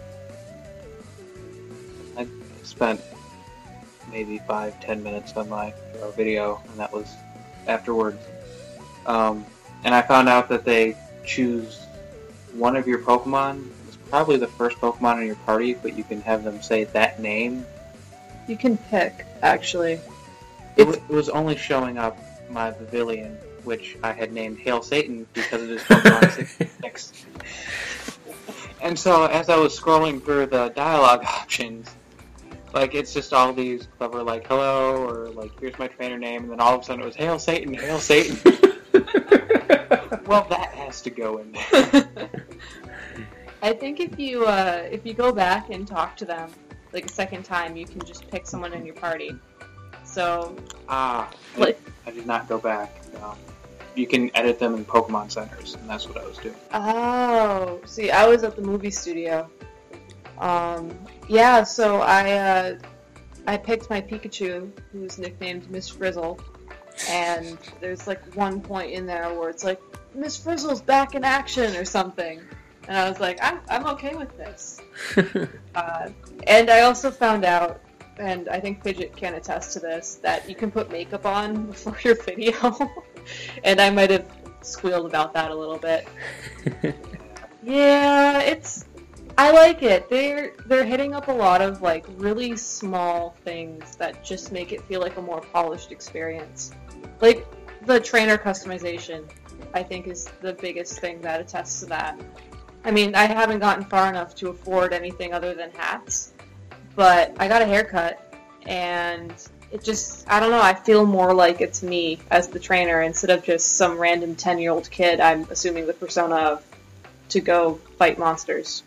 I spent maybe five, ten minutes on my P R video, and that was afterwards. Um, and I found out that they choose one of your Pokemon. It's probably the first Pokemon in your party, but you can have them say that name. You can pick, actually. It, w- it was only showing up my Pavilion, which I had named Hail Satan because it is Pokemon sixty-six. And so, as I was scrolling through the dialogue options, like, it's just all these clever, like, hello, or, like, here's my trainer name, and then all of a sudden it was, Hail Satan, Hail Satan. Well, that has to go in there. I think if you uh, if you go back and talk to them like a second time, you can just pick someone in your party. So, Ah, I, like, I did not go back. Um, you can edit them in Pokemon Centers, and that's what I was doing. oh, see, I was at the movie studio. Um, yeah, so I uh, I picked my Pikachu, who's nicknamed Miss Frizzle, and there's like one point in there where it's like, Miss Frizzle's back in action or something. And I was like, I'm, I'm okay with this. uh, and I also found out, and I think Fidget can attest to this, that you can put makeup on before your video. And I might have squealed about that a little bit. Yeah, it's... I like it. They're they're hitting up a lot of like really small things that just make it feel like a more polished experience. Like the trainer customization, I think, is the biggest thing that attests to that. I mean, I haven't gotten far enough to afford anything other than hats, but I got a haircut, and it just, I don't know, I feel more like it's me as the trainer instead of just some random ten-year-old kid I'm assuming the persona of to go fight monsters.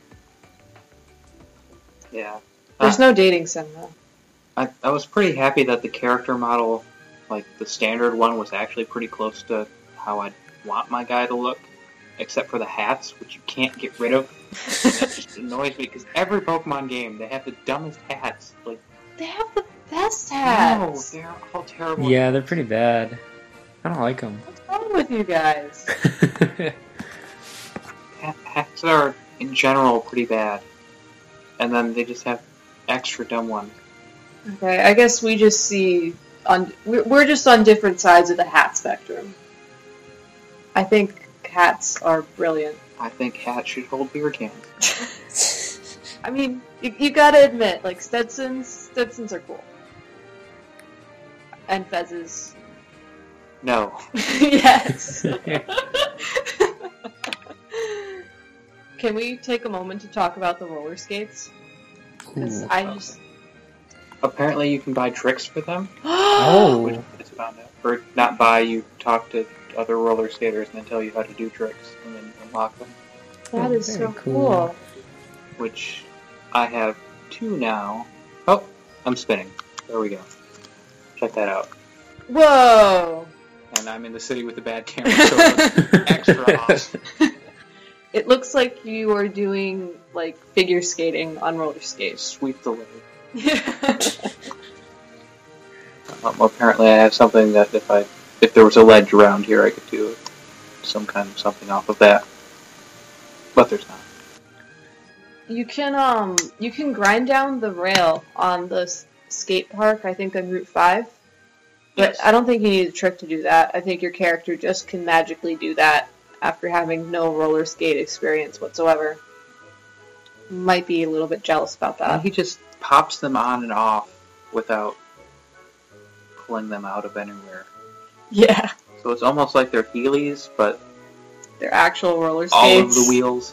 Yeah. There's Uh, no dating sim, though. I, I was pretty happy that the character model, like the standard one, was actually pretty close to how I'd want my guy to look, except for the hats, which you can't get rid of. And that just annoys me, because every Pokemon game, they have the dumbest hats. Like, They have the best hats! no, they're all terrible. Yeah, they're pretty bad. I don't like them. What's wrong with you guys? Ha- Hats are, in general, pretty bad. And then they just have extra dumb ones. Okay, I guess we just see on we're we're just on different sides of the hat spectrum. I think hats are brilliant. I think hats should hold beer cans. I mean, you, you gotta admit, like Stetsons, Stetsons are cool, and fezzes. No. Yes. Can we take a moment to talk about the roller skates? 'Cause Ooh. I just Apparently you can buy tricks for them. Oh. Which I just found out. Or not buy, you talk to other roller skaters and they tell you how to do tricks and then unlock them. that is Very so cool. cool. Which I have two now. Oh, I'm spinning. There we go. Check that out. Whoa! And I'm in the city with the bad camera, so it's extra awesome. It looks like you are doing like figure skating on roller skates. Sweep the leg. Um, apparently I have something that if I, if there was a ledge around here, I could do some kind of something off of that. But there's not. You can um you can grind down the rail on the s- skate park. I think on Route Five, but Yes. I don't think you need a trick to do that. I think your character just can magically do that after having no roller skate experience whatsoever. Might be a little bit jealous about And that. he just pops them on and off without pulling them out of anywhere. Yeah, So it's almost like they're Heelys, but they're actual roller skates. all of the wheels.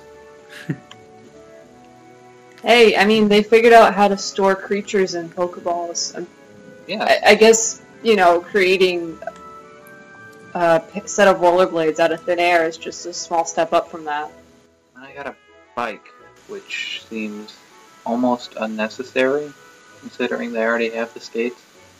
Hey, I mean, they figured out how to store creatures in Pokeballs. And Yeah. I, I guess, you know, creating a p- set of rollerblades out of thin air is just a small step up from that. And I got a bike, which seems almost unnecessary, considering they already have the skates.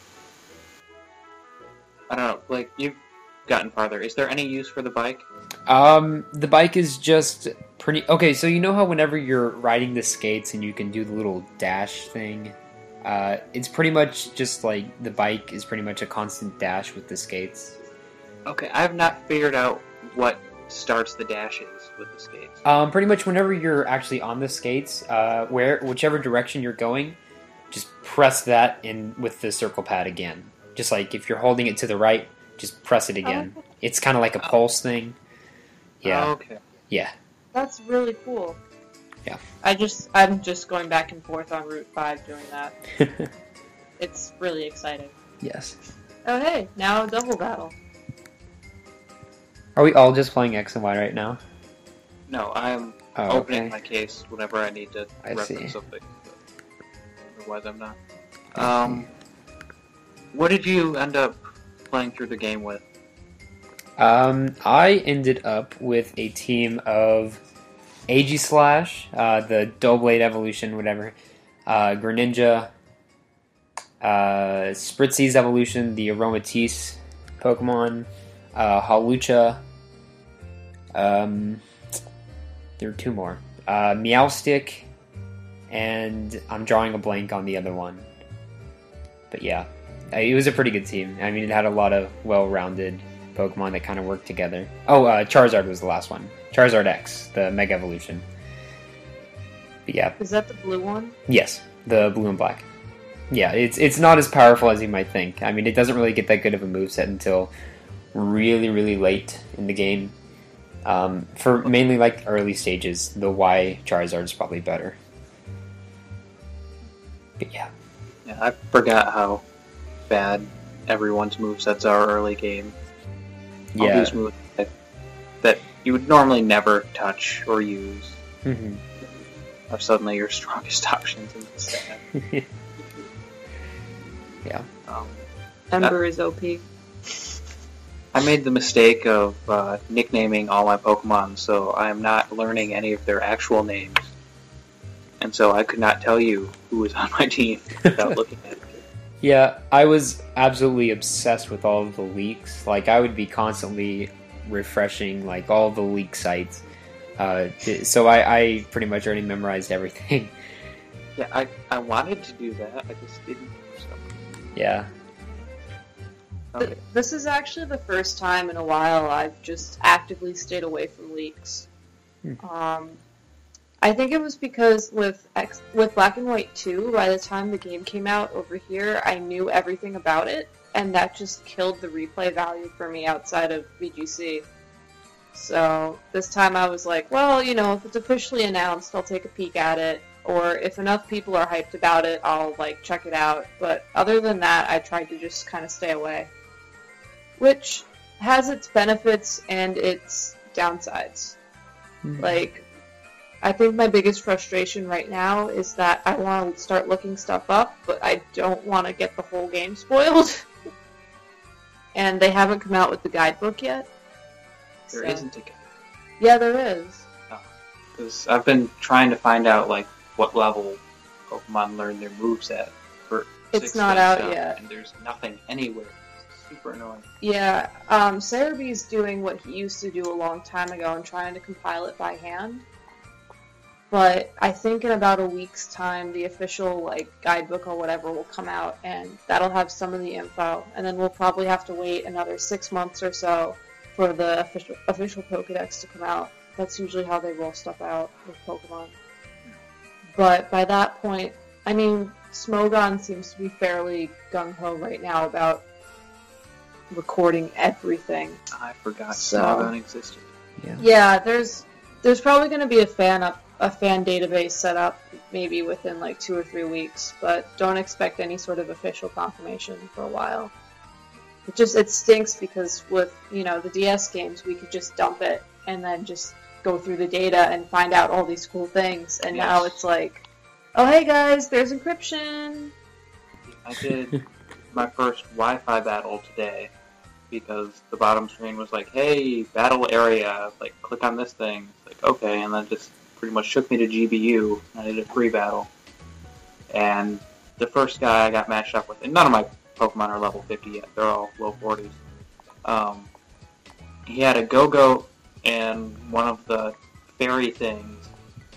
I don't know, like, you've gotten farther. Is there any use for the bike? Um, the bike is just pretty okay. So you know how whenever you're riding the skates and you can do the little dash thing, uh, it's pretty much just like the bike is pretty much a constant dash with the skates. Okay, I have not figured out what starts the dashes with the skates. Um, pretty much whenever you're actually on the skates, uh, where whichever direction you're going, just press that in with the circle pad again. Just like if you're holding it to the right, just press it again. Oh. It's kind of like a pulse thing. Yeah, Okay. yeah. That's really cool. Yeah. I just, I'm just going back and forth on Route five doing that. It's really exciting. Yes. Oh hey, now a double battle. Are we all just playing X and Y right now? No, I'm Oh, opening okay. my case whenever I need to I reference see. something. Otherwise, I'm not. Um, what did you end up playing through the game with? Um, I ended up with a team of Aegislash, uh, the Doublade Evolution, whatever, uh, Greninja, uh, Spritzy's Evolution, the Aromatisse Pokemon, uh, Hawlucha, um, there are two more, uh, Meowstic, and I'm drawing a blank on the other one. But yeah, uh, it was a pretty good team. I mean, it had a lot of well-rounded Pokemon that kind of work together. Oh, uh, Charizard was the last one. Charizard X, the Mega Evolution. But yeah, Is that the blue one? yes, the blue and black. Yeah, it's it's not as powerful as you might think. I mean, it doesn't really get that good of a moveset until really, really late in the game. Um, for mainly like early stages, the Y Charizard is probably better. But yeah, Yeah, I forgot how bad everyone's movesets are early game. All yeah. these moves that, that you would normally never touch or use hmm are suddenly your strongest options in the set. Yeah. Um, Ember is O P. I made the mistake of uh, nicknaming all my Pokemon, so I am not learning any of their actual names. And so I could not tell you who was on my team without looking at it. Yeah, I was absolutely obsessed with all of the leaks. Like, I would be constantly refreshing, like, all the leak sites. Uh, to- so I, I pretty much already memorized everything. Yeah, I, I wanted to do that, I just didn't. for some reason. Yeah. Okay. This is actually the first time in a while I've just actively stayed away from leaks. Hmm. Um, I think it was because with X, with Black and White two, by the time the game came out over here, I knew everything about it, and that just killed the replay value for me outside of V G C. So this time I was like, well, you know, if it's officially announced, I'll take a peek at it, or if enough people are hyped about it, I'll like check it out. But other than that, I tried to just kind of stay away, which has its benefits and its downsides. Mhm. Like, I think my biggest frustration right now is that I want to start looking stuff up, but I don't want to get the whole game spoiled. And they haven't come out with the guidebook yet. There So- isn't a guy. Yeah, there is. Because I've been trying to find out, like, what level Pokemon learn their moves at for It's six not days out now, yet. and there's nothing anywhere. It's super annoying. Yeah, um, Cerebee's doing what he used to do a long time ago and trying to compile it by hand. But I think in about a week's time, the official like guidebook or whatever will come out, and that'll have some of the info. And then we'll probably have to wait another six months or so for the official official Pokedex to come out. That's usually how they roll stuff out with Pokemon. But by that point, I mean, Smogon seems to be fairly gung-ho right now about recording everything. I forgot So- Smogon existed. Yeah. Yeah, there's there's probably going to be a fan up a fan database set up maybe within like two or three weeks, but don't expect any sort of official confirmation for a while. It just it stinks because with you know the D S games we could just dump it and then just go through the data and find out all these cool things, and Yes. now it's like, oh hey guys, there's encryption. I did my first Wi-Fi battle today because the bottom screen was like, "Hey, battle area, like click on this thing." It's like, okay, and then just pretty much shook me to G B U. And I did a free battle, and the first guy I got matched up with, and none of my Pokemon are level fifty yet; they're all low forties. Um, he had a Go-Go and one of the fairy things,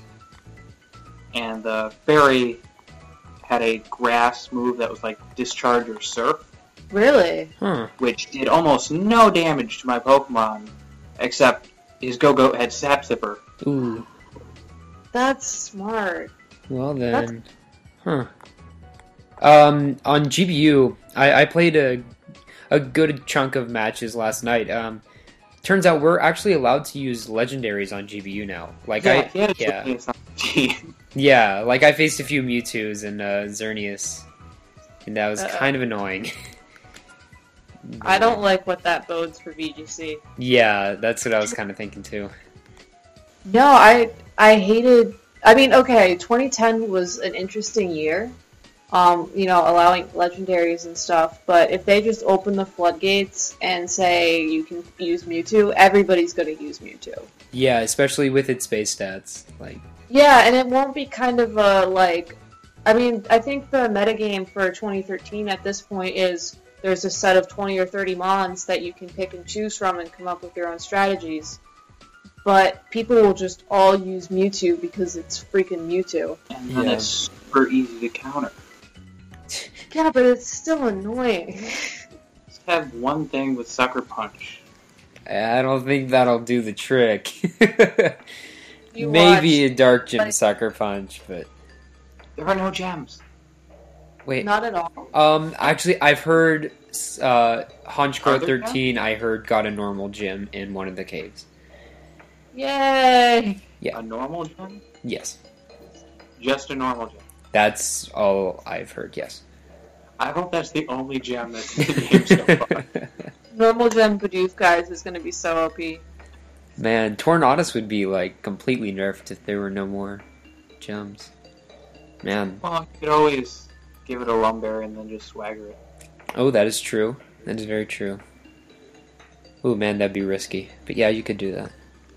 and the fairy had a grass move that was like Discharge or Surf, Really? Huh. which did almost no damage to my Pokemon, except his Go-Go had Sap Zipper. Ooh. That's smart. Well then, huh? Um, on G B U, I, I played a a good chunk of matches last night. Um, turns out we're actually allowed to use legendaries on G B U now. Like yeah, I, he had a yeah, Xerneas on the team. yeah. Like I faced a few Mewtwo's and uh, Xerneas, and that was Uh-oh. kind of annoying. I don't like what that bodes for V G C. Yeah, that's what I was kind of thinking too. No, I I hated. I mean, okay, twenty ten was an interesting year, um, you know, allowing legendaries and stuff. But if they just open the floodgates and say you can use Mewtwo, everybody's going to use Mewtwo. Yeah, especially with its base stats. Like, Yeah, and it won't be kind of a like. I mean, I think the metagame for twenty thirteen at this point is there's a set of twenty or thirty mons that you can pick and choose from and come up with your own strategies. But people will just all use Mewtwo because it's freaking Mewtwo. And then Yeah. it's super easy to counter. Yeah, but it's still annoying. Just have one thing with Sucker Punch. I don't think that'll do the trick. You Maybe watch, a Dark Gym like- Sucker Punch, but There are no gems. wait. not at all. Um, actually, I've heard uh, Are Honchkrow there thirteen. I heard got a normal gym in one of the caves. Yay! Yeah. A normal gem? Yes, Just a normal gem. that's all I've heard. Yes. I hope that's the only gem that's in the game so far. Normal Gem Bidoof, guys, is gonna be so O P. Man, Tornadus would be like completely nerfed if there were no more gems. Man, Well, you could always give it a Lumberry and then just swagger it. oh, that is true. That is very true. Ooh, man, that'd be risky. But yeah, you could do that.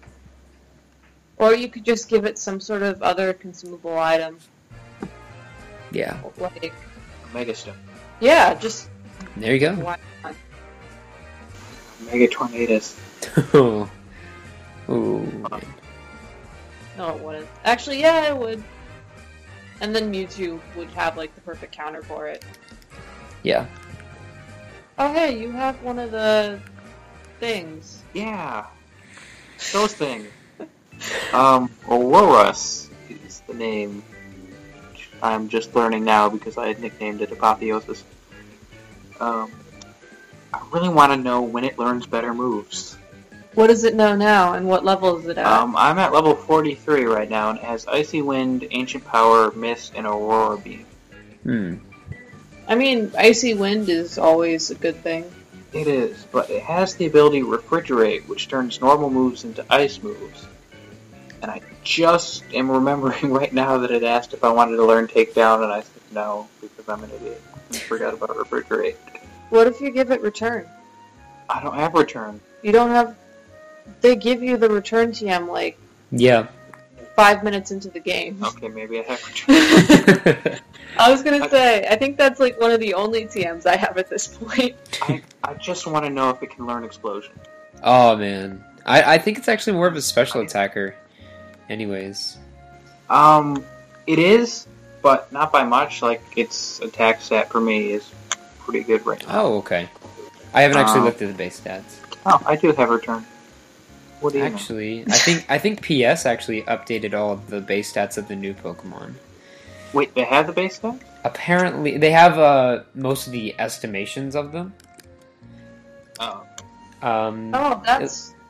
Or you could just give it some sort of other consumable item. Yeah, Like, Mega Stone. yeah, just there you go. why not? Mega Tornadus. Ooh, man. No, it wouldn't. Actually, yeah, it would. And then Mewtwo would have like the perfect counter for it. Yeah. Oh, hey, you have one of the things. Yeah. Those things. um, Aurorus is the name. Which I'm just learning now because I had nicknamed it Apotheosis. Um, I really want to know when it learns better moves. What does it know now, and what level is it at? Um, I'm at level forty-three right now, and it has Icy Wind, Ancient Power, Mist, and Aurora Beam. Hmm. I mean, Icy Wind is always a good thing. It is, but it has the ability Refrigerate, which turns normal moves into ice moves. And I just am remembering right now that it asked if I wanted to learn Takedown, and I said no, because I'm an idiot. I forgot about Refrigerate. What if you give it Return? I don't have Return. You don't have... They give you the Return T M, like, Yeah. five minutes into the game. Okay, maybe I have Return. I was gonna say, I think that's like one of the only T Ms I have at this point. I, I just want to know if it can learn Explosion. Oh man, I I think it's actually more of a special attacker. Anyways. Um, it is, but not by much. Like, its attack stat for me is pretty good right now. Oh, okay. I haven't actually Um, looked at the base stats. Oh, I do have Return. What do you know? Actually, I think I think P S actually updated all of the base stats of the new Pokemon. Wait, they have the base stat? Apparently, they have uh, most of the estimations of them. Oh. Um, Oh, that's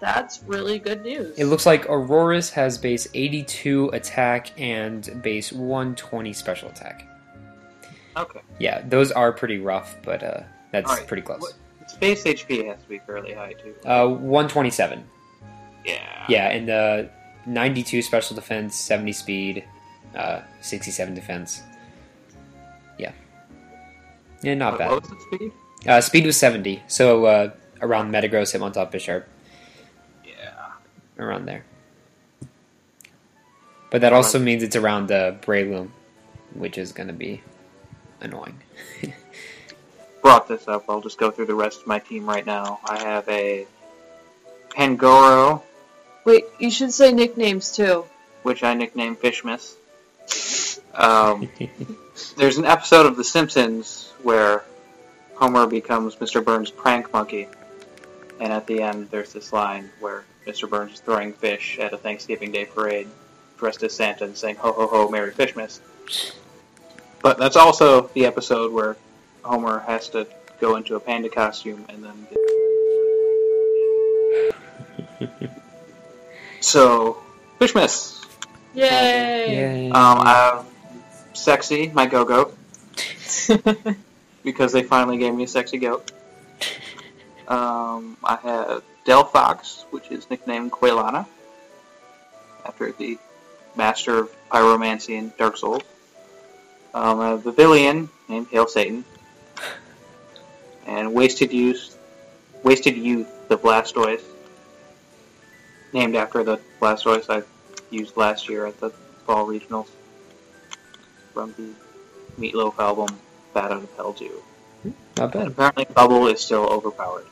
that's really good news. It looks like Aurorus has base eighty-two attack and base one twenty special attack. Okay. Yeah, those are pretty rough, but uh, that's All right. pretty close. What- Its base H P has to be fairly high, too. Uh, one twenty-seven. Yeah. Yeah, and uh, ninety-two special defense, seventy speed, uh, sixty-seven defense. Yeah. Yeah, not What, bad. what was its speed? Uh, speed was seventy, so uh, around Metagross, Hitmontop, Bisharp, Yeah. around there. But that also means it's around uh, Breloom, which is going to be annoying. Brought this up, I'll just go through the rest of my team right now. I have a Pangoro, Wait, you should say nicknames too. which I nicknamed Fishmas. Um, there's an episode of The Simpsons where Homer becomes Mister Burns' prank monkey, and at the end there's this line where Mister Burns is throwing fish at a Thanksgiving Day parade, dressed as Santa and saying, "Ho ho ho, Merry Fishmas." But that's also the episode where Homer has to go into a panda costume and then get... So, Fishmas. Yay! Yay. Um, I have Sexy, my go-goat, because they finally gave me a sexy goat. Um, I have Delphox, which is nicknamed Quailana, after the master of pyromancy in Dark Souls. Um, I have Vivillon, named Hail Satan. And Wasted Youth, Wasted Youth, the Blastoise, named after the Blastoise I used last year at the Fall Regionals from the Meatloaf album, Bat Out of Hell two. Not And bad. apparently Bubble is still overpowered.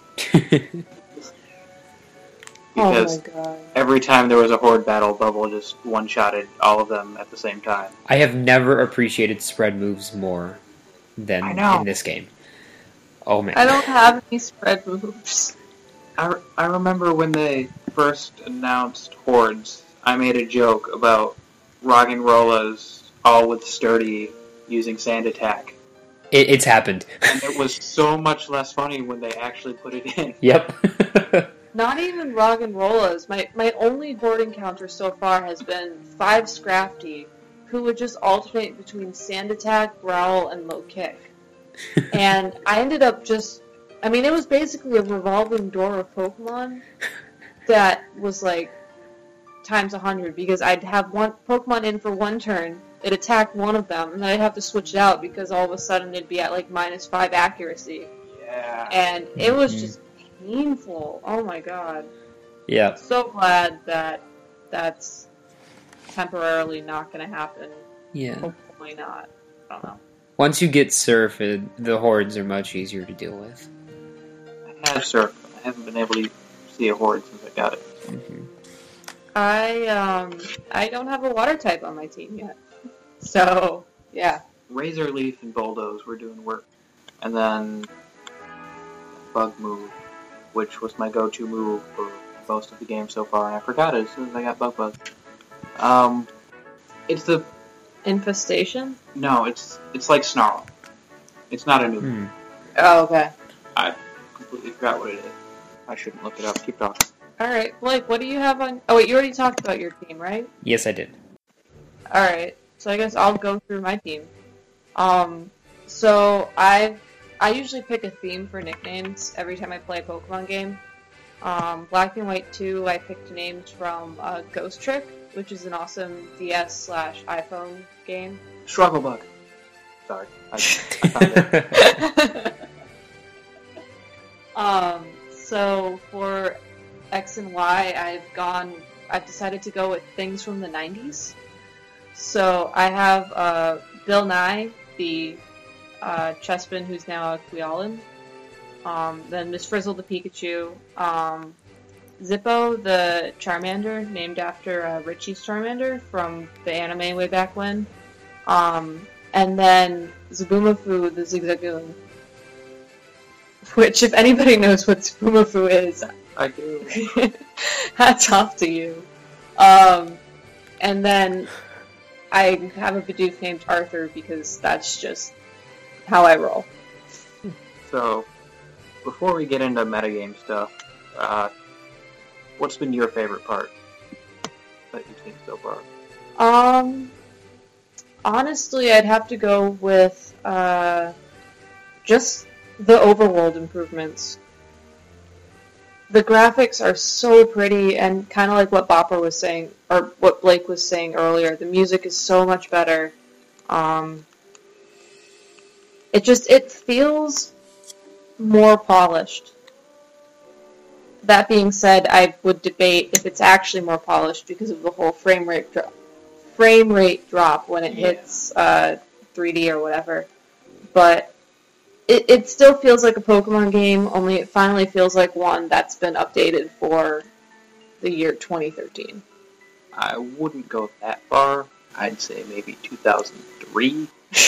Oh Because my god. every time there was a horde battle, Bubble just one-shotted all of them at the same time. I have never appreciated spread moves more than I know. in this game. Oh man. I don't have any spread moves. I, re- I remember when they first announced hordes, I made a joke about Roggenrolas all with Sturdy using Sand Attack. It, it's happened. And it was so much less funny when they actually put it in. Yep. Not even Rog and Rollas. My my only horde encounter so far has been five Scrafty, who would just alternate between Sand Attack, Growl, and Low Kick. And I ended up just... I mean, it was basically a revolving door of Pokemon that was like times a hundred, because I'd have one Pokemon in for one turn, it'd attack one of them, and then I'd have to switch it out because all of a sudden it'd be at like minus five accuracy. Yeah. And it was Mhm. just painful. Oh my god. Yeah. So glad that that's temporarily not going to happen. Yeah. Hopefully not. I don't know. Once you get Surf, it, the hordes are much easier to deal with. I had Surf. I haven't been able to see a horde since I got it. hmm I um I don't have a water type on my team yet. So yeah. Razor Leaf and Bulldoze were doing work. And then Bug Move, which was my go-to move for most of the game so far, and I forgot it as soon as I got Bug Buzz. Um, it's the... Infestation? No, it's it's like Snarl. It's not a new move. Hmm. Oh, okay. I completely forgot what it is. I shouldn't look it up. Keep talking. Alright, Blake, what do you have on... Oh, wait, you already talked about your team, right? Yes, I did. Alright, so I guess I'll go through my team. Um, so I I usually pick a theme for nicknames every time I play a Pokemon game. Um, Black and White two, I picked names from uh, Ghost Trick, which is an awesome D S slash iPhone game. Struggle Bug. Sorry. I, I found it. um, so for X and Y, I've gone. I've decided to go with things from the nineties. So I have uh, Bill Nye, the uh, Chespin who's now a Quillen. Um, then Miss Frizzle the Pikachu. Um, Zippo the Charmander, named after uh, Richie's Charmander from the anime way back when. Um, and then Zabumafu the Zigzagoon. Which, if anybody knows what Zabumafu is, I do. hats off to you. Um, and then I have a Bidoof named Arthur because that's just how I roll. So, before we get into metagame stuff, uh, what's been your favorite part that you've seen so far? Um, honestly, I'd have to go with uh, just the overworld improvements. The graphics are so pretty, and kind of like what Bopper was saying, or what Blake was saying earlier, the music is so much better. Um, it just, it feels more polished. That being said, I would debate if it's actually more polished because of the whole frame rate drop, frame rate drop when it Yeah. hits uh, three D or whatever. But it, it still feels like a Pokemon game, only it finally feels like one that's been updated for the year twenty thirteen. I wouldn't go that far. I'd say maybe two thousand three.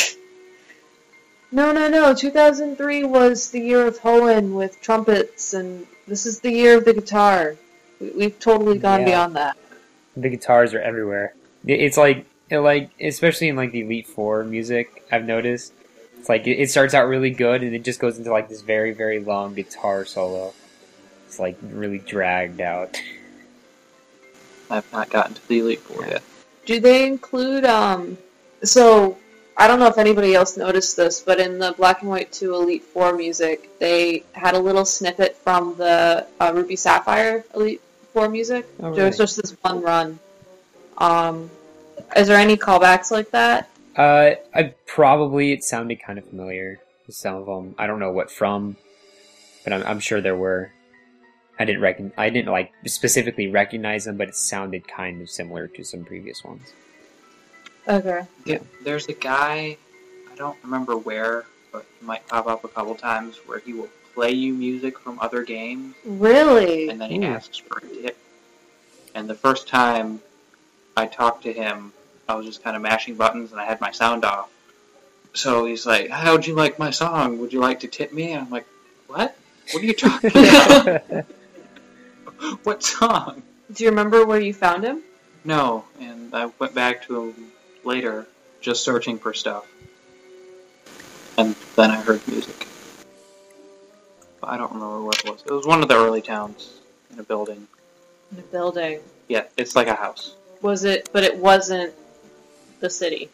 No, no, no. two thousand three was the year of Hoenn with trumpets, and this is the year of the guitar. We, we've totally gone Yeah. beyond that. The guitars are everywhere. It- It's like, it like especially in like the Elite Four music, I've noticed. It's like it it starts out really good, and it just goes into like this very, very long guitar solo. It's like really dragged out. I've not gotten to the Elite Four yet. Do they include, um, so, I don't know if anybody else noticed this, but in the Black and White two Elite Four music, they had a little snippet from the uh, Ruby Sapphire Elite Four music. Oh, There was really? just this one run. Um, is there any callbacks like that? Uh, I probably it sounded kind of familiar with some of them. I don't know what from, but I'm, I'm sure there were. I didn't recon I didn't like specifically recognize them, but it sounded kind of similar to some previous ones. Okay. Yeah, there's a guy, I don't remember where, but he might pop up a couple times where he will play you music from other games, Really? and then he Ooh. asks for a tip. And the first time I talked to him, I was just kind of mashing buttons and I had my sound off. So he's like, how'd you like my song? Would you like to tip me? And I'm like, what? What are you talking about? What song? Do you remember where you found him? No, and I went back to him later, just searching for stuff. And then I heard music. But I don't remember what it was. It was one of the early towns in a building. In a building. Yeah, it's like a house. Was it, but it wasn't the city.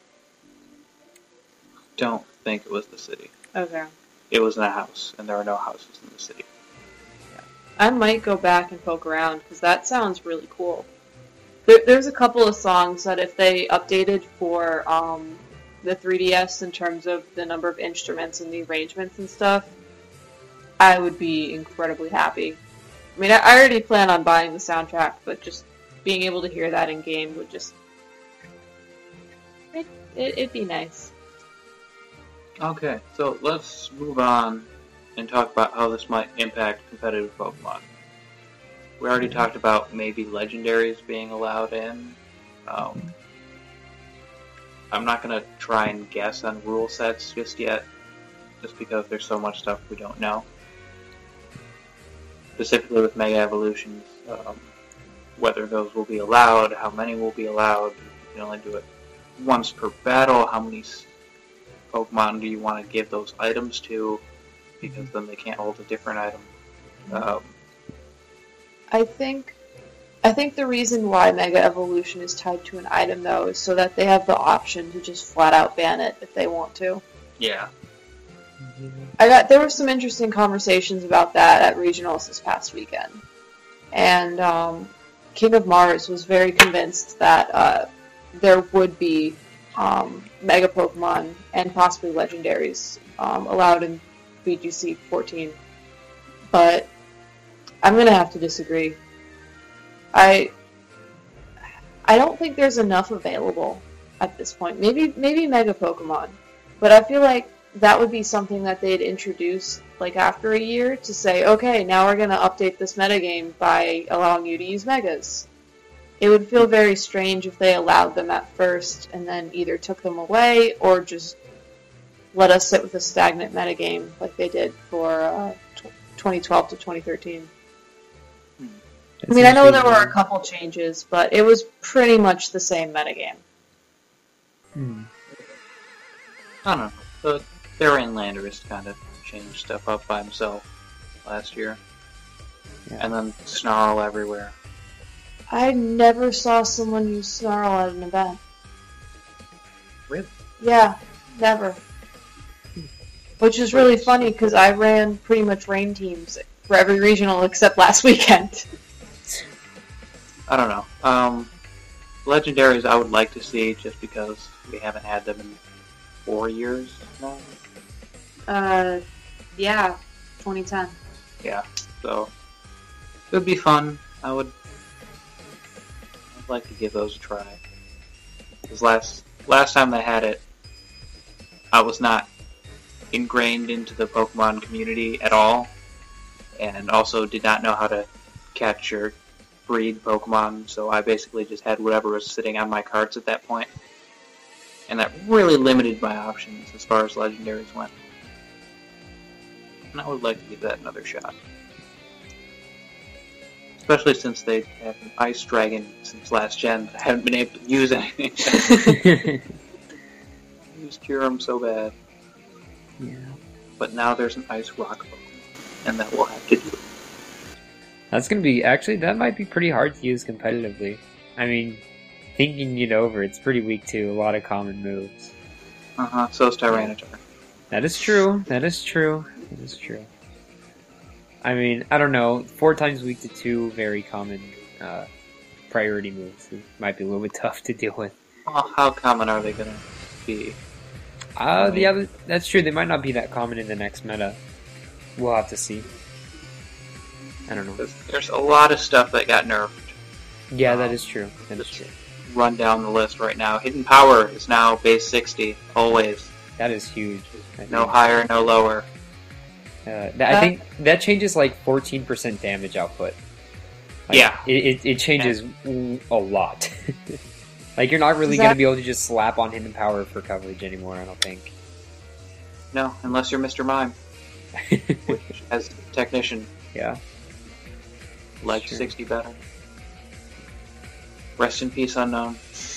Don't think it was the city. Okay. It was in a house, and there are no houses in the city. I might go back and poke around, because that sounds really cool. There, there's a couple of songs that if they updated for um, the three D S in terms of the number of instruments and the arrangements and stuff, I would be incredibly happy. I mean, I, I already plan on buying the soundtrack, but just being able to hear that in game would just... It, it, it'd be nice. Okay, so let's move on and talk about how this might impact competitive Pokemon. We already talked about maybe legendaries being allowed in. Um, I'm not going to try and guess on rule sets just yet, just because there's so much stuff we don't know. Specifically with Mega Evolutions, um, whether those will be allowed, how many will be allowed, you can only do it once per battle, how many Pokemon do you want to give those items to, because then they can't hold a different item. Um, I think I think the reason why Mega Evolution is tied to an item, though, is so that they have the option to just flat out ban it if they want to. yeah. I got there were some interesting conversations about that at regionals this past weekend, and um, King of Mars was very convinced that uh, there would be um, Mega Pokemon and possibly legendaries um, allowed in V G C fourteen, but I'm gonna have to disagree. I I don't think there's enough available at this point. Maybe maybe Mega Pokemon, but I feel like that would be something that they'd introduce like after a year to say, okay, now we're gonna update this metagame by allowing you to use Megas. It would feel very strange if they allowed them at first and then either took them away or just let us sit with a stagnant metagame like they did for uh, twenty twelve to twenty thirteen. I mean, I know there were a couple changes, but it was pretty much the same metagame. Hmm. I don't know. The Therian Landorus kind of changed stuff up by himself last year. Yeah. And then Snarl everywhere. I never saw someone use Snarl at an event. Really? Yeah, never. Which is really funny because I ran pretty much rain teams for every regional except last weekend. I don't know. Um, legendaries I would like to see just because we haven't had them in four years now. Uh, yeah, twenty ten. Yeah, so it would be fun. I would I'd like to give those a try. Because last, last time they had it, I was not ingrained into the Pokemon community at all, and also did not know how to catch or breed Pokemon, so I basically just had whatever was sitting on my carts at that point. And that really limited my options as far as legendaries went. And I would like to give that another shot. Especially since they have an Ice Dragon since last gen, I haven't been able to use anything. I used Kyurem so bad. Yeah. But now there's an Ice Rock Pokemon, and that will have to do it. That's gonna be actually that might be pretty hard to use competitively. I mean, thinking it over, it's pretty weak to a lot of common moves. Uh huh. So is Tyranitar. That is true. That is true. That is true. I mean, I don't know. Four times weak to two very common uh, priority moves. It might be a little bit tough to deal with. Well, how common are they gonna be? Uh, the other that's true. They might not be that common in the next meta. We'll have to see. I don't know. There's, there's a lot of stuff that got nerfed. Yeah, that is true. That is true. Run down the list right now. Hidden Power is now base sixty, always. That is huge. I No think. higher, no lower. Uh, that, I think that changes like fourteen percent damage output. Like, Yeah. It, it, it changes a lot. Like, you're not really Is going to that- be able to just slap on Hidden Power for coverage anymore, I don't think. No, unless you're Mister Mime, which has Technician, Yeah. like Sure. sixty better. Rest in peace, Unknown.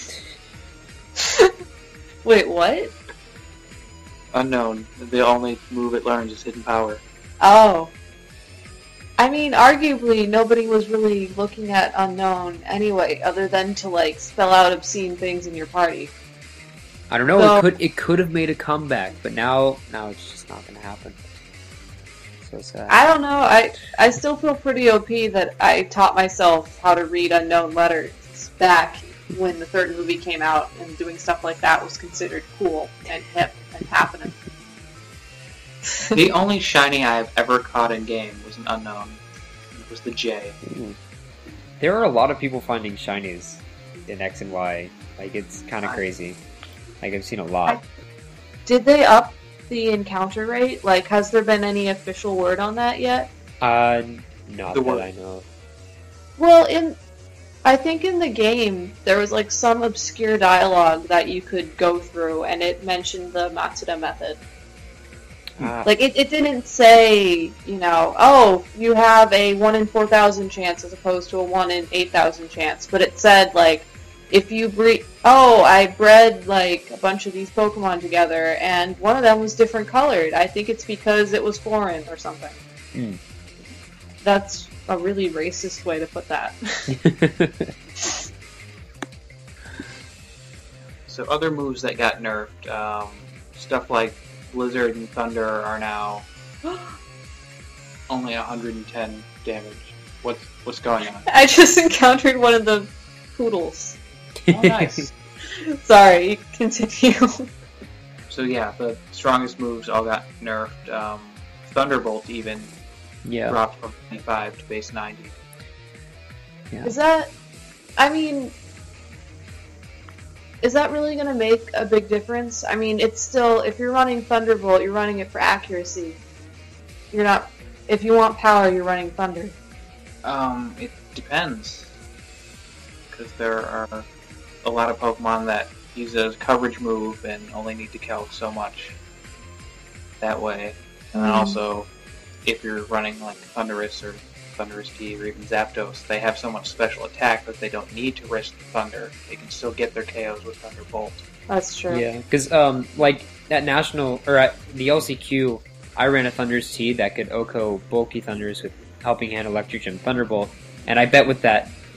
Wait, what? Unknown. The only move it learns is Hidden Power. Oh. I mean, arguably, nobody was really looking at Unknown anyway, other than to, like, spell out obscene things in your party. I don't know, So- it could it could have made a comeback, but now now it's just not going to happen. So sad. I don't know, I, I still feel pretty O P that I taught myself how to read unknown letters back when the third movie came out, and doing stuff like that was considered cool and hip and happening. The only shiny I've ever caught in game was an Unknown. It was the J. Ooh. There are a lot of people finding shinies in X and Y. Like, it's kind of I- crazy. Like, I've seen a lot. Did they up the encounter rate? Like, has there been any official word on that yet? Uh, not The that word. I know of. Well, in I think in the game there was like some obscure dialogue that you could go through, and it mentioned the Matsuda method. Ah, Like it, it didn't say, you know, oh, you have a one in four thousand chance as opposed to a one in eight thousand chance, but it said like, if you breed, oh, I bred like a bunch of these Pokemon together, and one of them was different colored. I think it's because it was foreign or something. Hmm. That's a really racist way to put that. So other moves that got nerfed, um, stuff like Blizzard and Thunder are now only one hundred ten damage. What's what's going on? I just encountered one of the poodles. Oh, nice. Sorry, continue. So yeah, the strongest moves all got nerfed. Um, Thunderbolt even Yeah. dropped from twenty-five to base ninety. Yeah. Is that, I mean, is that really going to make a big difference? I mean, it's still, if you're running Thunderbolt, you're running it for accuracy. You're not, if you want power, you're running Thunder. Um, it depends. Because there are a lot of Pokemon that use it as a coverage move and only need to calc so much that way. And then Mhm. also, if you're running like Thundurus or Thundurus T or even Zapdos, they have so much special attack that they don't need to risk the Thunder. They can still get their K Os with Thunderbolt. That's true. Yeah, because um, like at national or at the L C Q, I ran a Thunder's T that could Oko bulky Thunders with Helping Hand, Electric Gem, Thunderbolt, and I bet with that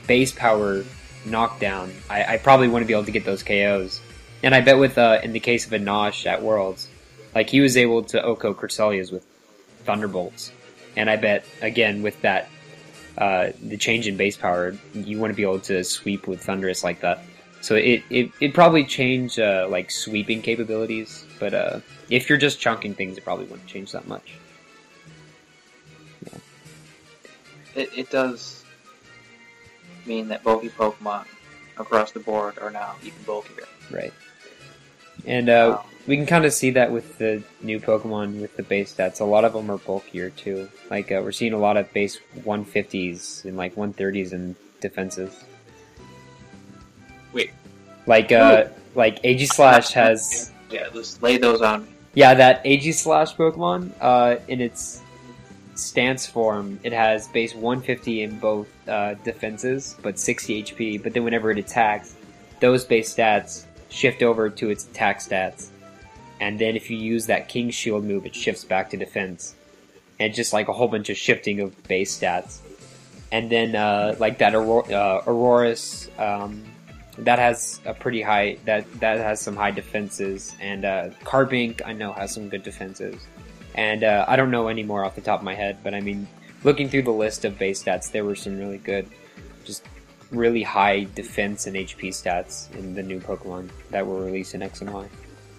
base power knockdown, I, I probably wouldn't be able to get those K Os. And I bet with uh, in the case of a Nosh at Worlds, like he was able to Oko Creselias with Thunderbolts, and I bet again with that uh, the change in base power, you wouldn't be able to sweep with Thunderous like that. So it it it probably change uh, like sweeping capabilities, but uh, if you're just chunking things, it probably wouldn't change that much. Yeah. It, it does mean that bulky Pokemon across the board are now even bulkier. Right. And uh, Wow. we can kind of see that with the new Pokemon with the base stats. A lot of them are bulkier too. Like uh, we're seeing a lot of base one fifties and like one thirties in defenses. Wait. Like uh, like Aegislash has Yeah, just lay those on me. yeah that Aegislash Pokemon uh, in its stance form, it has base one fifty in both uh, defenses, but sixty H P. But then whenever it attacks, those base stats shift over to its attack stats. And then if you use that King Shield move, it shifts back to defense. And just like a whole bunch of shifting of base stats. And then uh, like that Auror- uh, Aurorus, um, that has a pretty high, that, that has some high defenses. And uh, Carbink, I know, has some good defenses. And uh, I don't know any more off the top of my head, but I mean, looking through the list of base stats, there were some really good, just really high defense and H P stats in the new Pokemon that were released in X and Y.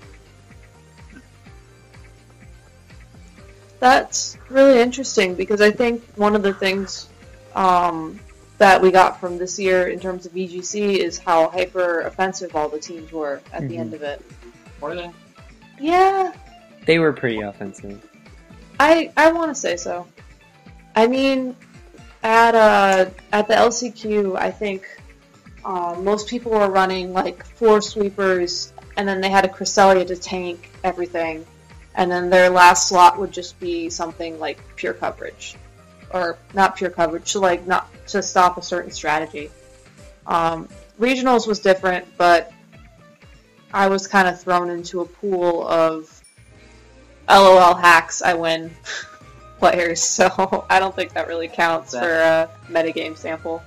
That's really interesting because I think one of the things um, that we got from this year in terms of V G C is how hyper offensive all the teams were at Mhm. the end of it. Were they? Yeah, They were pretty offensive. I I want to say so. I mean, at uh at the L C Q, I think uh, most people were running like four sweepers, and then they had a Cresselia to tank everything, and then their last slot would just be something like pure coverage, or not pure coverage, to like not to stop a certain strategy. Um, regionals was different, but I was kind of thrown into a pool of LOL hacks, I win players, so I don't think that really counts That- for a metagame sample.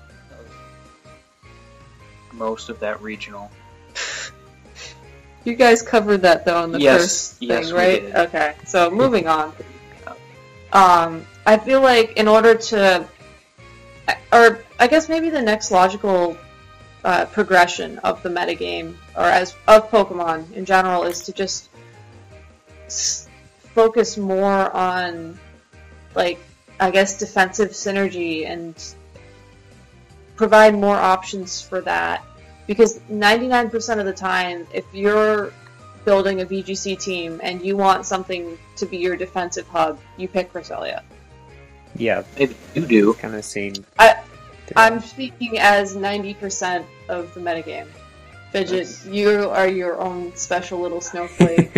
Most of that regional. You guys covered that though in the Yes, first yes, thing, we right? did. Okay, so moving on. Um, I feel like in order to, or I guess maybe the next logical uh, progression of the metagame, or as of Pokemon in general, is to just s- focus more on, like, I guess defensive synergy and provide more options for that. Because ninety-nine percent of the time, if you're building a V G C team and you want something to be your defensive hub, you pick Cresselia. Yeah, Maybe you do. kind of seen. I- I'm speaking as ninety percent of the metagame. Fidget, That's- you are your own special little snowflake.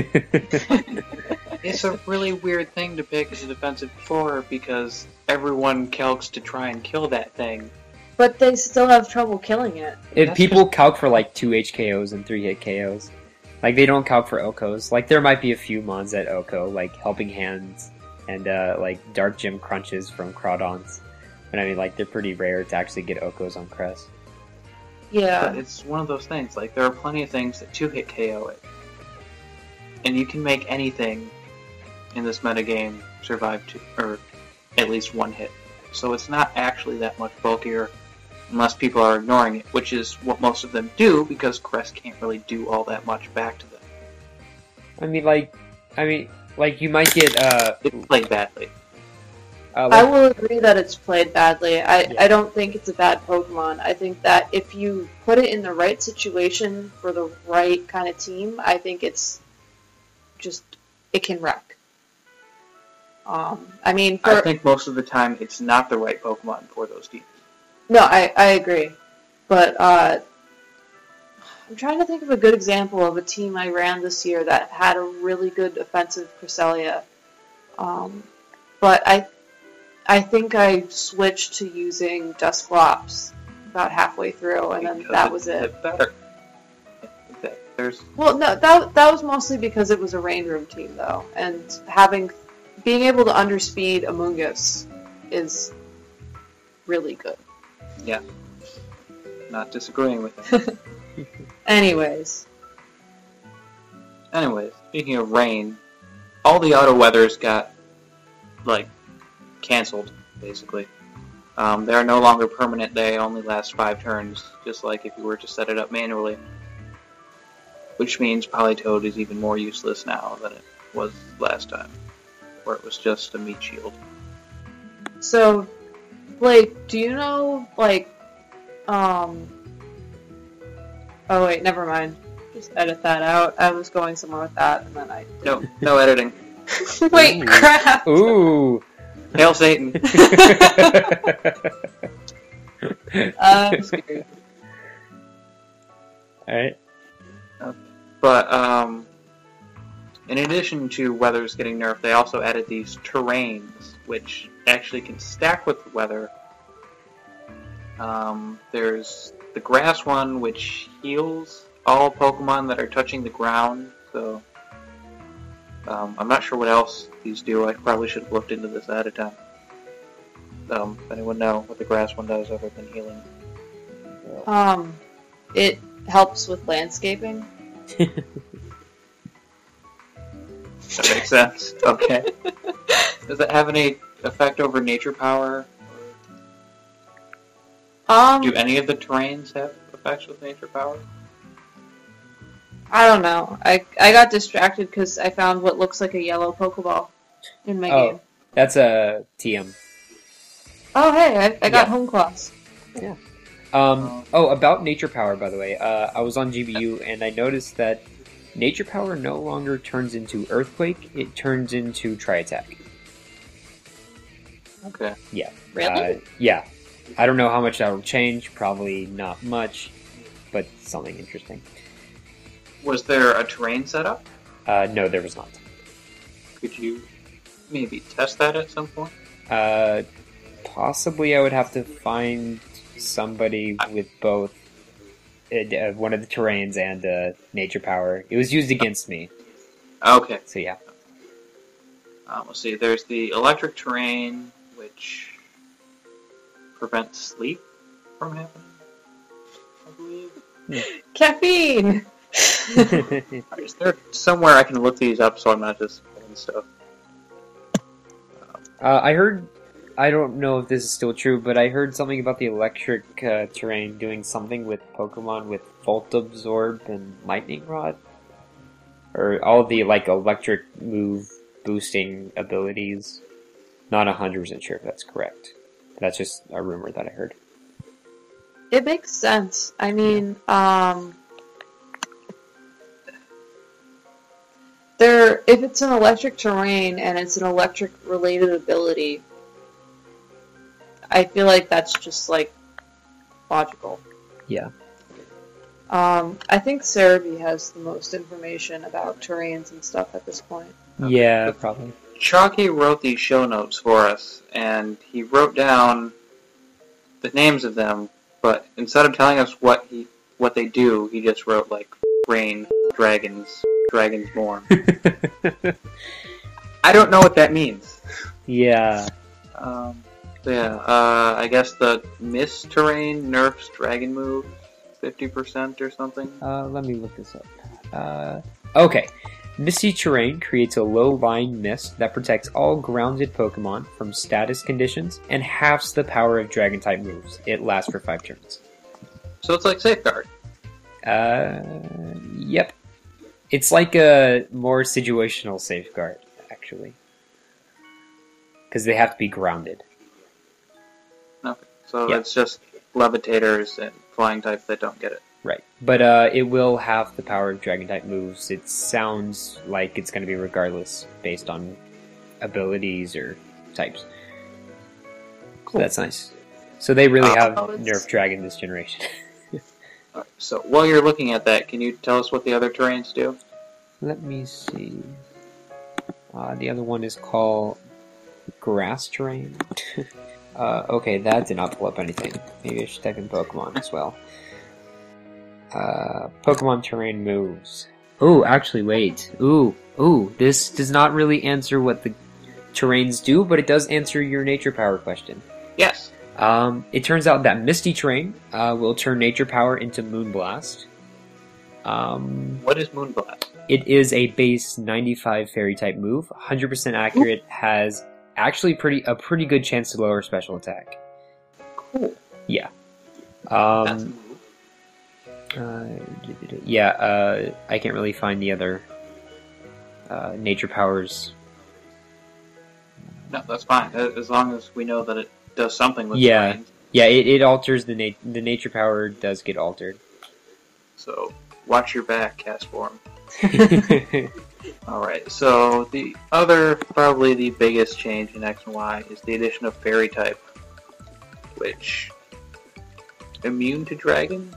It's a really weird thing to pick as a defensive four because everyone calcs to try and kill that thing. But they still have trouble killing it. If That's people calc for like two H K Os and three hit K Os, like they don't calc for Okos. Like there might be a few mons at Oko, like Helping Hands and uh, like Dark Gym Crunches from Crawdons. But I mean, like they're pretty rare to actually get Okos on Crest. Yeah. But it's one of those things. Like there are plenty of things that two hit K O it, and you can make anything in this metagame survive two or at least one hit. So it's not actually that much bulkier unless people are ignoring it, which is what most of them do because Crest can't really do all that much back to them. I mean, like, I mean, like you might get uh, It's played badly. uh I like, will agree that it's played badly. I, Yeah. I don't think it's a bad Pokemon. I think that if you put it in the right situation for the right kind of team, I think it's just, it can wreck. Um, I mean, for, I think most of the time it's not the right Pokemon for those teams. no, I, I agree. But uh, I'm trying to think of a good example of a team I ran this year that had a really good offensive Cresselia. Um, but I I think I switched to using Dusclops about halfway through, and then Because that it's was a it. bit better. That- There's Well, no, that that was mostly because it was a rain room team, though, and having being able to underspeed Amoonguss is really good. yeah. not disagreeing with him. Anyways. Anyways, speaking of rain, all the auto weathers got, like, canceled, basically. Um, they are no longer permanent, they only last five turns, just like if you were to set it up manually. Which means Politoed is even more useless now than it was last time, where it was just a meat shield. So, Blake, do you know, like, um... Oh wait, never mind. Just edit that out. I was going somewhere with that, and then I... No, no editing. Wait, Ooh. crap! Ooh. Hail Satan! I'm scared. Alright. But, um... in addition to weathers getting nerfed, they also added these terrains, which actually can stack with the weather. Um, there's the grass one, which heals all Pokemon that are touching the ground, so... Um, I'm not sure what else these do. I probably should have looked into this ahead of time. Um, if anyone know what the grass one does other than healing. Um, it helps with landscaping. That makes sense. Okay. Does it have any effect over nature power? Um, Do any of the terrains have effects with nature power? I don't know. I I got distracted because I found what looks like a yellow Pokeball in my Oh. game. That's a T M. Oh, hey, I, I got Yeah. home claws. Um, oh, about Nature Power, by the way. Uh, I was on G B U and I noticed that Nature Power no longer turns into Earthquake, it turns into Tri-Attack. Okay. Yeah. Really? Uh, yeah. I don't know how much that will change, probably not much, but something interesting. Was there a terrain setup? Uh, no, there was not. Could you maybe test that at some point? Uh, possibly I would have to find somebody with both uh, one of the terrains and uh, Nature Power. It was used against me, Okay. so yeah. Um, let's see. There's the electric terrain, which prevents sleep from happening, I believe. Caffeine! Is there somewhere I can look these up so I'm not just pulling stuff? Uh, I heard, I don't know if this is still true, but I heard something about the electric uh, terrain doing something with Pokemon with Volt Absorb and Lightning Rod. Or all the, like, electric move boosting abilities. Not one hundred percent sure if that's correct. That's just a rumor that I heard. It makes sense. I mean, um... there, if it's an electric terrain and it's an electric-related ability, I feel like that's just, like, logical. Yeah. Um, I think Cerebi has the most information about terrains and stuff at this point. Yeah, probably. Chalky wrote these show notes for us, and he wrote down the names of them, but instead of telling us what he what they do, he just wrote, like, rain, dragons, Dragonsborn. I don't know what that means. Yeah. Um, so yeah, uh, I guess the Mist terrain nerfs Dragon move fifty percent or something. Uh, let me look this up. Uh, okay. Misty Terrain creates a low-lying mist that protects all grounded Pokemon from status conditions and halves the power of Dragon-type moves. It lasts for five turns. So it's like Safeguard. Uh, yep. It's like a more situational Safeguard, actually. Because they have to be grounded. Okay. So Yeah. it's just levitators and flying types that don't get it. Right. But uh, it will have the power of Dragon-type moves. It sounds like it's going to be regardless, based on abilities or types. So that's nice. So they really Uh, have Oh, it's- nerfed Dragon this generation. Alright, so while you're looking at that, can you tell us what the other terrains do? Let me see. Uh, the other one is called Grass Terrain. uh, okay, that did not pull up anything. Maybe I should type in Pokemon as well. Uh, Pokemon Terrain moves. Oh, actually, wait. Ooh, ooh, this does not really answer what the terrains do, but it does answer your Nature Power question. Yes. Um, it turns out that Misty Train uh, will turn Nature Power into Moonblast. Um, What is Moonblast? it is a base ninety-five Fairy type move, one hundred percent accurate, has actually pretty a pretty good chance to lower special attack. Cool. Yeah. That's a Um, move. uh, yeah, uh, I can't really find the other uh, Nature Powers. No, that's fine. As as long as we know that it does something with Yeah. brains. Yeah, it, it alters the nat- the Nature Power does get altered. So watch your back, cast form. Alright, so the other, probably the biggest change in X and Y is the addition of Fairy type, which immune to dragon,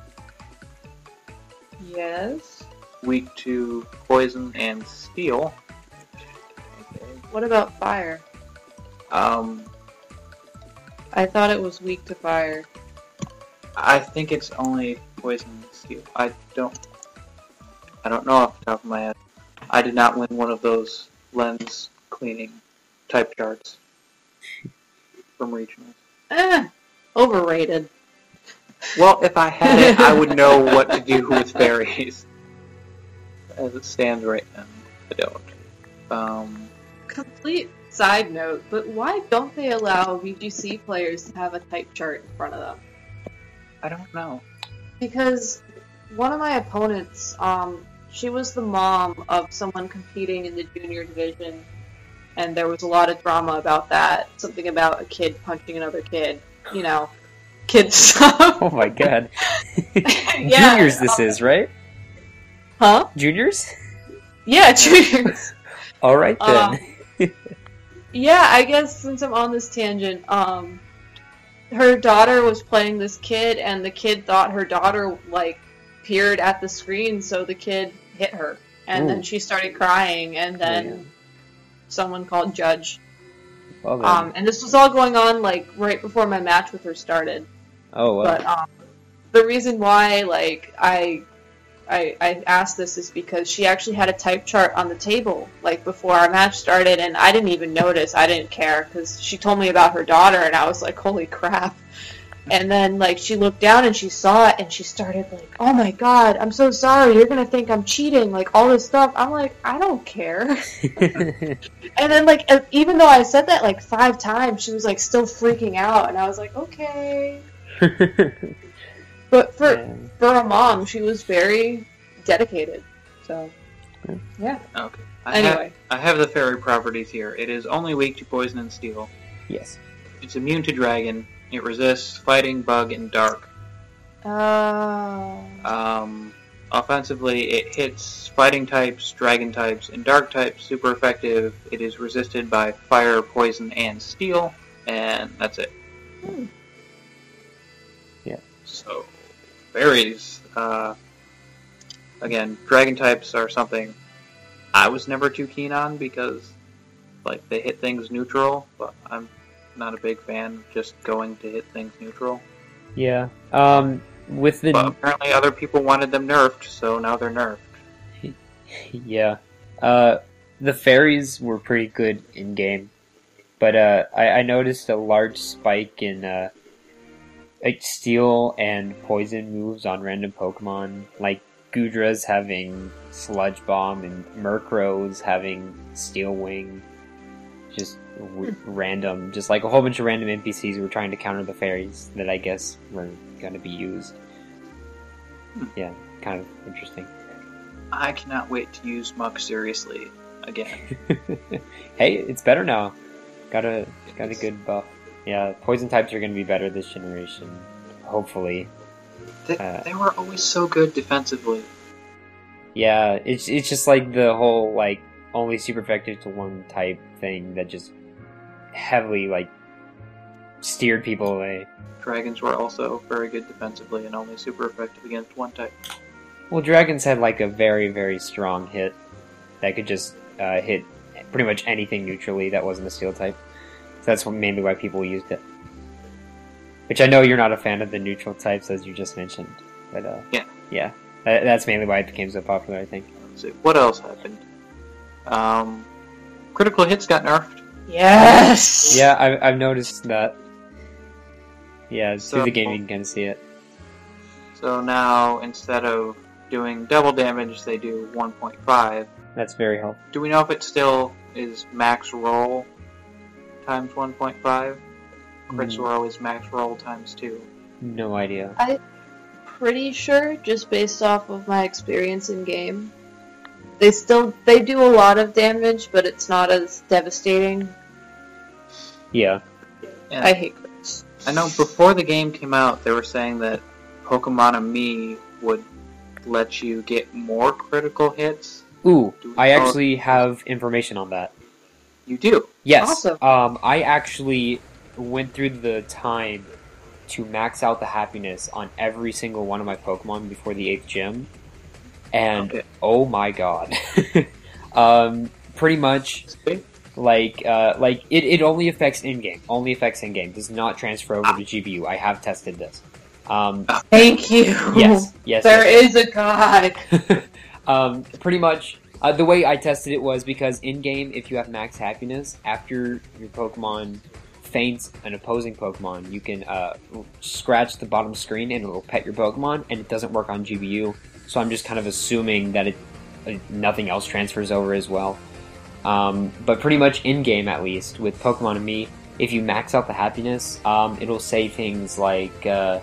Yes. weak to poison and steel. Okay. What about fire? Um, I thought it was weak to fire. I think it's only poison and steel. I don't. I don't know off the top of my head. I did not win one of those lens cleaning type charts from regionals. Eh, overrated. Well, if I had it, I would know what to do with fairies. As it stands right now, I don't. Um, Complete side note, but why don't they allow V G C players to have a type chart in front of them? I don't know. Because one of my opponents, um, she was the mom of someone competing in the junior division, and there was a lot of drama about that. Something about a kid punching another kid, you know, kid stuff. Oh my god. Yeah, Juniors this um, is, right? Huh? Juniors? Yeah, juniors. Alright then. Um, Yeah, I guess since I'm on this tangent, um, her daughter was playing this kid, and the kid thought her daughter, like, peered at the screen, so the kid hit her. And Ooh. then she started crying, and then Yeah. someone called Judge. Well then. Um, and this was all going on, like, right before my match with her started. oh well. But, um, the reason why, like, I... I, I asked this is because she actually had a type chart on the table, like, before our match started, and I didn't even notice. I didn't care, because she told me about her daughter, and I was like, holy crap. And then, like, she looked down, and she saw it, and she started, like, oh my god, I'm so sorry, you're gonna think I'm cheating, like, all this stuff. I'm like, I don't care. And then, like, e- even though I said that, like, five times, she was, like, still freaking out, and I was like, okay. But for Yeah. for a mom, she was very dedicated. So, yeah. Okay. I have, Anyway, I have the fairy properties here. It is only weak to poison and steel. Yes. It's immune to dragon. It resists fighting, bug, and dark. uh, Um, offensively, it hits fighting types, dragon types, and dark types. Super effective. It is resisted by fire, poison, and steel. And that's it. Hmm. Yeah. So, fairies. Uh, again, dragon types are something I was never too keen on because, like, they hit things neutral, but I'm not a big fan of just going to hit things neutral. Yeah. Um with the But apparently other people wanted them nerfed, so now they're nerfed. yeah. Uh the fairies were pretty good in game. But uh I, I noticed a large spike in uh like steel and poison moves on random Pokemon, like Gudra's having Sludge Bomb and Murkrow's having Steel Wing. Just w- random, just like a whole bunch of random N P Cs were trying to counter the fairies that I guess were going to be used. Hmm. Yeah, kind of interesting. I cannot wait to use Muck seriously again. Hey, it's better now. Got a got a good buff. Yeah, poison types are going to be better this generation, hopefully. They, Uh, they were always so good defensively. Yeah, it's it's just like the whole like only super effective to one type thing that just heavily like steered people away. Dragons were also very good defensively and only super effective against one type. Well, dragons had like a very very strong hit that could just uh, hit pretty much anything neutrally that wasn't a steel type. So that's what, mainly why people used it. Which I know you're not a fan of the neutral types, as you just mentioned, but uh, Yeah. yeah, that, that's mainly why it became so popular, I think. Let's see, what else happened? Um, critical hits got nerfed. yes! Yeah, I, I've noticed that. Yeah, So- through the game you can kind of see it. So now, instead of doing double damage, they do one point five. That's very helpful. Do we know if it still is max roll times one point five? Crit Hmm. roll is max roll times two. No idea. Pretty sure, just based off of my experience in game. They still they do a lot of damage, but it's not as devastating. Yeah. And I hate crits. I know before the game came out, they were saying that Pokemon and Me would let you get more critical hits. Ooh, Do we I know- actually have information on that. You do. Yes. Awesome. Um, I actually went through the time to max out the happiness on every single one of my Pokemon before the eighth gym, and Okay. oh my god, um, pretty much See? like uh, like it, it only affects in game, only affects in game, does not transfer over to G B U. I have tested this. Um, Thank you. yes, yes, There yes. is a god. um, pretty much, uh, the way I tested it was because in-game, if you have max happiness, after your Pokemon faints an opposing Pokemon, you can uh, scratch the bottom screen and it'll pet your Pokemon, and it doesn't work on G B U, so I'm just kind of assuming that it uh, nothing else transfers over as well. Um, but pretty much in-game, at least, with Pokemon and Me, if you max out the happiness, um, it'll say things like, uh,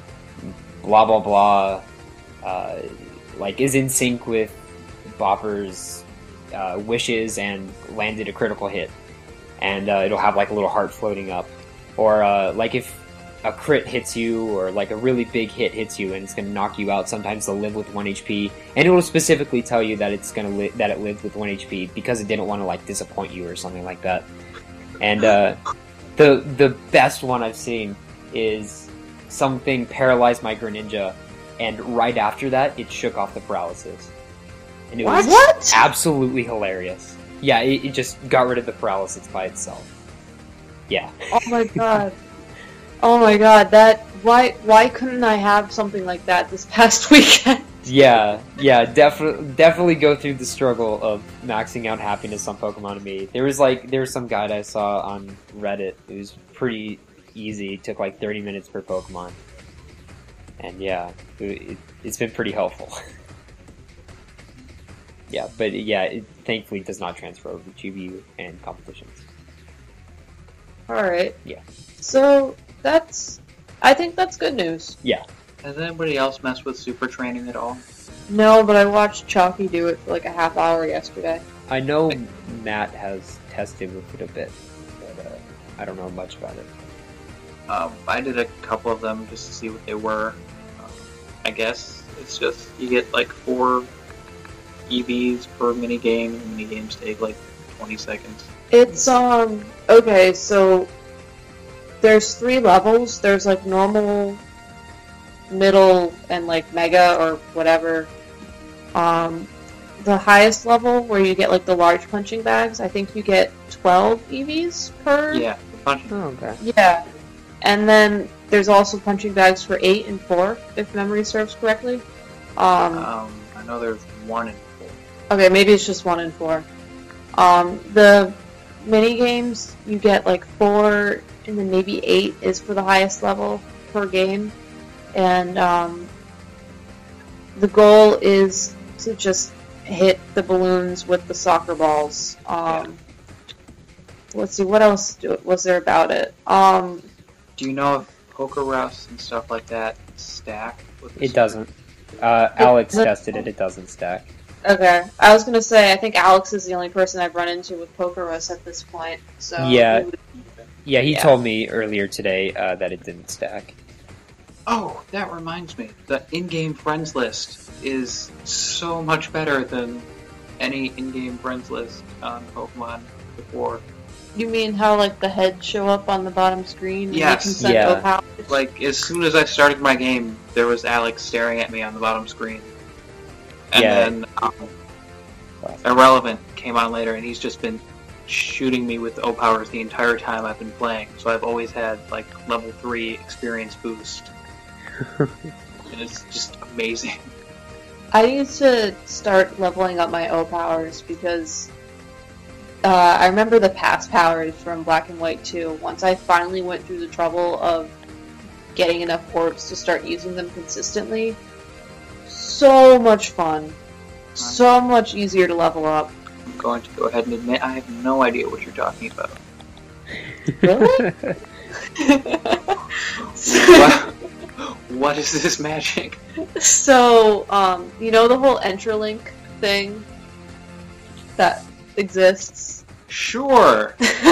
blah blah blah, uh, like is in sync with Bopper's uh, wishes and landed a critical hit, and uh, it'll have like a little heart floating up, or uh, like if a crit hits you or like a really big hit hits you and it's going to knock you out, sometimes they'll live with one H P, and it will specifically tell you that it's going to li- that it lived with one H P because it didn't want to like disappoint you or something like that. And uh, the the best one I've seen is something paralyzed my Greninja, and right after that, it shook off the paralysis. And it was What? absolutely hilarious. Yeah, it, it just got rid of the paralysis by itself. Yeah. Oh my god. Oh my god, that why why couldn't I have something like that this past weekend? Yeah, yeah, definitely, definitely go through the struggle of maxing out happiness on Pokemon and Me. There was like, there was some guide I saw on Reddit. It was pretty easy. It took like thirty minutes per Pokemon. And yeah, it, it, it's been pretty helpful. Yeah, but yeah, it thankfully does not transfer over to G B U and competitions. Alright. Yeah. So that's I think that's good news. Has anybody else messed with super training at all? No, but I watched Chalky do it for like a half hour yesterday. I know Matt has tested with it a bit, but uh, I don't know much about it. Um, I did a couple of them just to see what they were. Um, I guess it's just you get like four E Vs per mini game, and mini games take like twenty seconds. It's um okay, so there's three levels. There's like normal, middle, and like mega or whatever. Um the highest level where you get like the large punching bags, I think you get twelve E Vs per Yeah, a bunch of- Oh, okay. Yeah. And then there's also punching bags for eight and four, if memory serves correctly. Um um, I know there's one and four. Okay, maybe it's just one and four. Um, the mini games you get like four, and then maybe eight is for the highest level per game, and um, the goal is to just hit the balloons with the soccer balls. Um, Let's see, what else do, was there about it? Um, Do you know if Pokerus and stuff like that stack with the It doesn't. Uh, Alex tested it. It doesn't stack. okay, I was gonna say I think Alex is the only person I've run into with Pokerus at this point. So Yeah. we would- Yeah, he Yeah. told me earlier today uh, that it didn't stack. Oh, that reminds me. The in-game friends list is so much better than any in-game friends list on Pokemon before. You mean how like the heads show up on the bottom screen? And Yes. You can send Yeah. O-powers? Like, as soon as I started my game, there was Alex staring at me on the bottom screen. And Yeah. then um, Irrelevant came on later, and he's just been shooting me with O-powers the entire time I've been playing. So I've always had, like, level three experience boost. And it's just amazing. I need to start leveling up my O-powers because uh, I remember the past powers from Black and White two. Once I finally went through the trouble of getting enough orbs to start using them consistently. So much fun. So much easier to level up. I'm going to go ahead and admit I have no idea what you're talking about. Really? What? What is this magic? So, um, you know the whole Entralink thing that exists? Sure.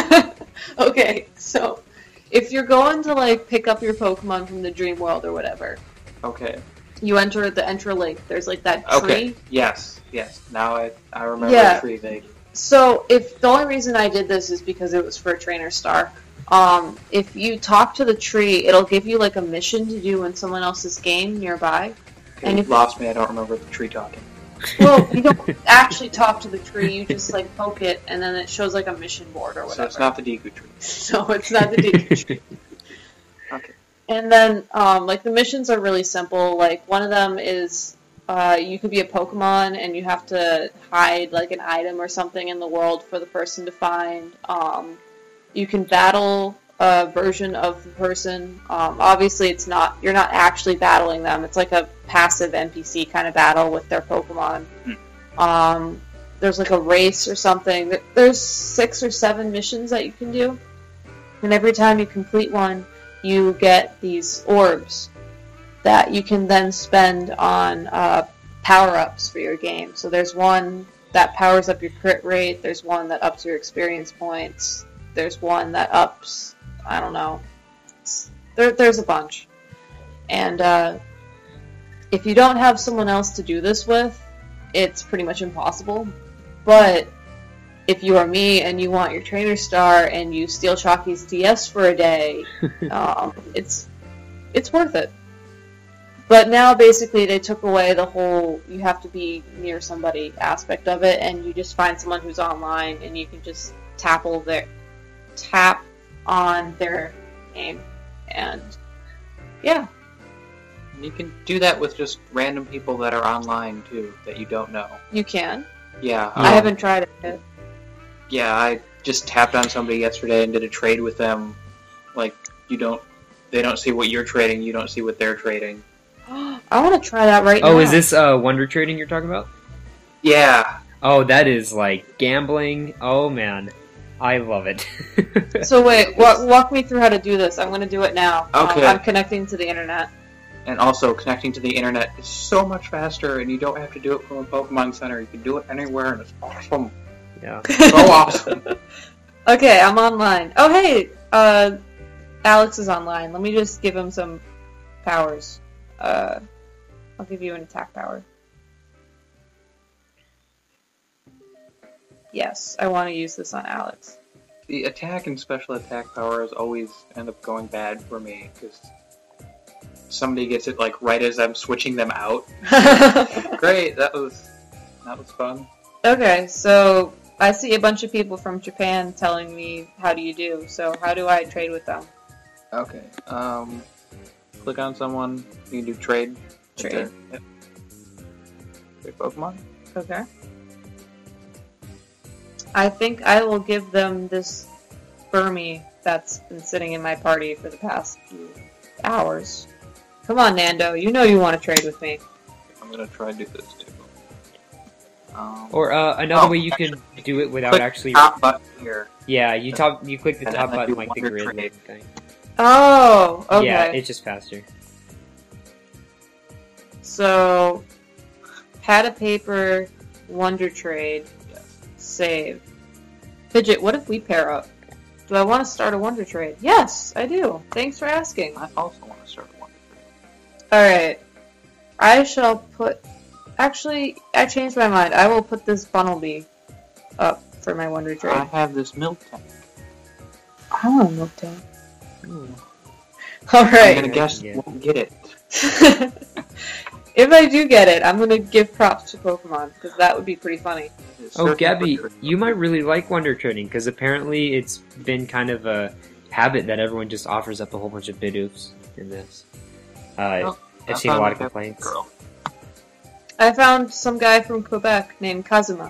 Okay, so if you're going to like pick up your Pokemon from the Dream World or whatever, Okay. you enter the Entralink. There's like that tree. Okay. Yes. Yes. Now I I remember Yeah. the tree vaguely. So if the only reason I did this is because it was for a trainer star. Um, if you talk to the tree, it'll give you like a mission to do in someone else's game nearby. Okay, And you if- lost me. I don't remember the tree talking. Well, you don't actually talk to the tree. You just like poke it, and then it shows like a mission board or whatever. So it's not the Deku tree. So it's not the Deku tree. Okay. And then, um, like, the missions are really simple. Like, one of them is uh, you could be a Pokemon and you have to hide, like, an item or something in the world for the person to find. Um, you can battle a version of the person. Um, obviously, it's not, you're not actually battling them. It's like a passive N P C kind of battle with their Pokemon. Um, there's, like, a race or something. There's six or seven missions that you can do. And every time you complete one, you get these orbs that you can then spend on uh, power-ups for your game. So there's one that powers up your crit rate, there's one that ups your experience points, there's one that ups, I don't know, it's, there, there's a bunch. And uh, if you don't have someone else to do this with, it's pretty much impossible. But if you are me and you want your trainer star and you steal Chalky's D S for a day, um, it's it's worth it. But now basically they took away the whole you have to be near somebody aspect of it, and you just find someone who's online and you can just tackle their tap on their name, and yeah. You can do that with just random people that are online too that you don't know. You can. Yeah. I um, haven't tried it yet. Yeah, I just tapped on somebody yesterday and did a trade with them. Like, you don't, they don't see what you're trading, you don't see what they're trading. I want to try that right now. Oh, is this uh, Wonder Trading you're talking about? Yeah. Oh, that is like gambling. Oh man, I love it. So wait, walk, walk me through how to do this. I'm going to do it now. Um, Okay. I'm connecting to the internet. And also, connecting to the internet is so much faster, and you don't have to do it from a Pokemon Center. You can do it anywhere, and it's awesome. Yeah. So awesome. Okay, I'm online. Oh hey, uh, Alex is online. Let me just give him some powers. Uh, I'll give you an attack power. Yes, I want to use this on Alex. The attack and special attack powers always end up going bad for me, because somebody gets it, like, right as I'm switching them out. Great, that was, that was fun. Okay, so I see a bunch of people from Japan telling me how do you do. So how do I trade with them? Okay, um, click on someone, you can do trade. Trade. Right there. Yep. Trade Pokemon. Okay. I think I will give them this Burmy that's been sitting in my party for the past few hours. Come on, Nando, you know you want to trade with me. I'm gonna try to do this too. Um, Or uh, another Oh, way you actually, could do it without click actually. top button here. Yeah, you top you click the And top then I button do like the Wonder grid Trade. thing. Oh, okay. Yeah, it's just faster. So, pad of paper, Wonder Trade, Yes. save. Fidget, what if we pair up? Do I want to start a Wonder Trade? Yes, I do. Thanks for asking. I also want to start a Wonder Trade. Alright. I shall put... Actually, I changed my mind. I will put this Bunnelby up for my Wonder I Trade. have this milk tank. I want a milk tank. I'm Alright. gonna guess Yeah. you won't get it. If I do get it, I'm gonna give props to Pokemon, because that would be pretty funny. It's Oh, Surf Gabby, Wonder Trade. you might really like Wonder Trading because apparently it's been kind of a habit that everyone just offers up a whole bunch of Bidoofs in this. Uh, Oh, I I've seen a found lot of that complaints. Girl. I found some guy from Quebec named Kazuma.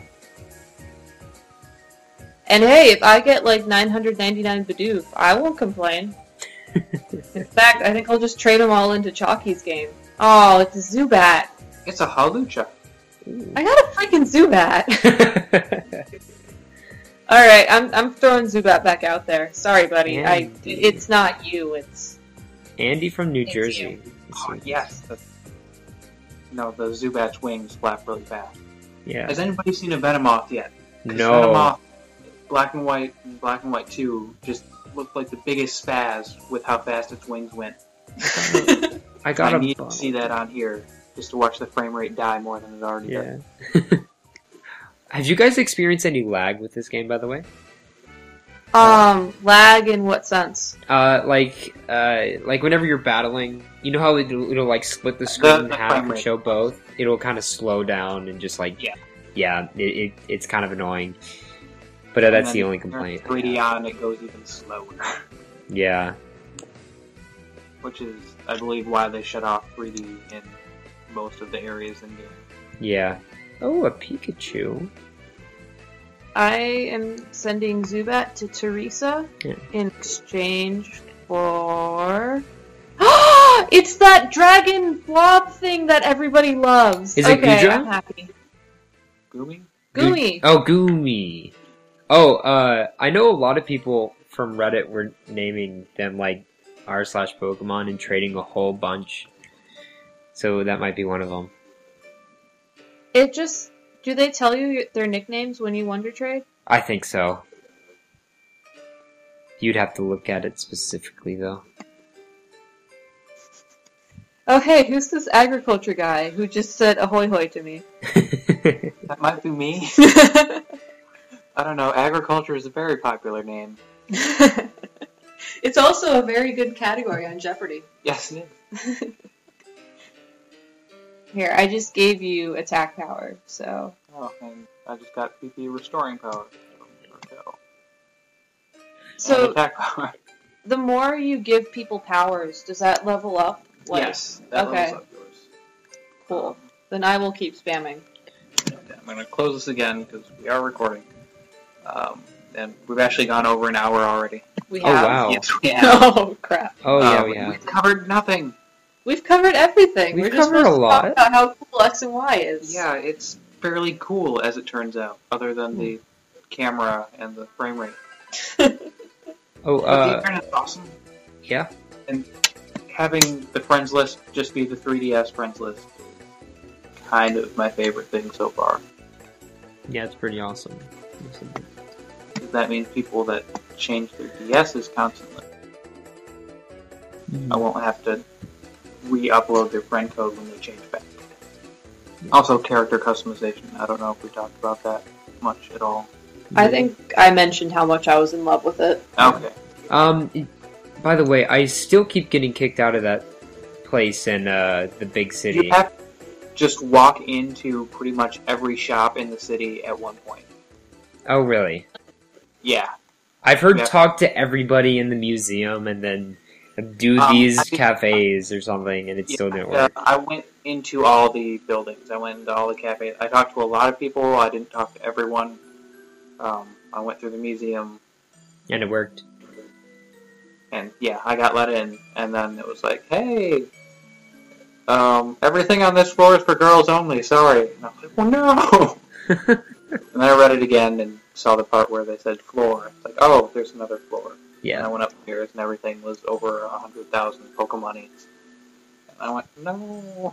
And hey, if I get like nine hundred ninety-nine Bidoof, I won't complain. fact, I think I'll just trade them all into Chalky's game. Oh, it's a Zubat. It's a Halucha. I got a freaking Zubat. Alright, I'm I'm throwing Zubat back out there. Sorry, buddy. I Andy. It's not you, it's... Andy from New It's Jersey. Oh, yes. The, no, the Zubat's wings flap really fast. Yeah. Has anybody seen a Venomoth yet? 'Cause No. Venomoth, Black and White and Black and White two just looked like the biggest spaz with how fast its wings went. I got I a need bottle. to see that on here just to watch the frame rate die more than it already does. Yeah. Have you guys experienced any lag with this game, by the way? Um, lag in what sense? Uh, like, uh, like whenever you're battling, you know how it'll, it'll like split the screen The- in the half frame and rate. show both? It'll kind of slow down and just like, Yeah. yeah, it, it it's kind of annoying. But uh, And that's then the only if you turn complaint. three D on, it goes even slower. Yeah. Which is, I believe, why they shut off three D in most of the areas in game. Yeah. Oh, a Pikachu. I am sending Zubat to Teresa Yeah. in exchange for... It's that dragon blob thing that everybody loves! Is it okay, Gudra? I'm happy. Goomy? Goomy! Oh, Goomy. Oh, uh, I know a lot of people from Reddit were naming them like r slash Pokemon and trading a whole bunch. So that might be one of them. It just... Do they tell you their nicknames when you Wonder Trade? I think so. You'd have to look at it specifically, though. Oh hey, who's this agriculture guy who just said ahoy hoy to me? That might be me. I don't know, agriculture is a very popular name. It's also a very good category on Jeopardy! Yes, it is. Here, I just gave you attack power, so... Oh, and I just got P P restoring power. So, and So, attack power. the more you give people powers, does that level up? Like, Yes, that okay. levels up yours. Cool. Then I will keep spamming. Okay, I'm going to close this again because we are recording. Um, and we've actually gone over an hour already. We Oh, have. wow. Yes, we have. Oh, crap. Oh, yeah, Uh, we have. We've covered nothing. We've covered everything. We've We're just covered supposed a to talk lot. about how cool X and Y is. Yeah, it's fairly cool as it turns out, other than the camera and the frame rate. Oh, But the uh, internet's awesome. yeah. And having the friends list just be the three D S friends list is kind of my favorite thing so far. Yeah, it's pretty awesome. Because that means people that change their D Ss constantly, I won't have to re-upload their friend code when they change back. Also, character customization. I don't know if we talked about that much at all. I think I mentioned how much I was in love with it. Okay. Um, by the way, I still keep getting kicked out of that place in uh, the big city. You have to just walk into pretty much every shop in the city at one point. Oh, really? Yeah. I've heard Yeah. talk to everybody in the museum and then do Um, these I- cafes or something, and it still didn't Uh, work. I went into all the buildings. I went into all the cafes. I talked to a lot of people. I didn't talk to everyone. Um, I went through the museum, And it worked. and yeah, I got let in. And then it was like, hey, um, everything on this floor is for girls only. Sorry. And I was like, well, no. And then I read it again and saw the part where they said floor. It's like, oh, there's another floor. And I Yeah. went upstairs and everything was over a hundred thousand Pokemonies. And I went, no.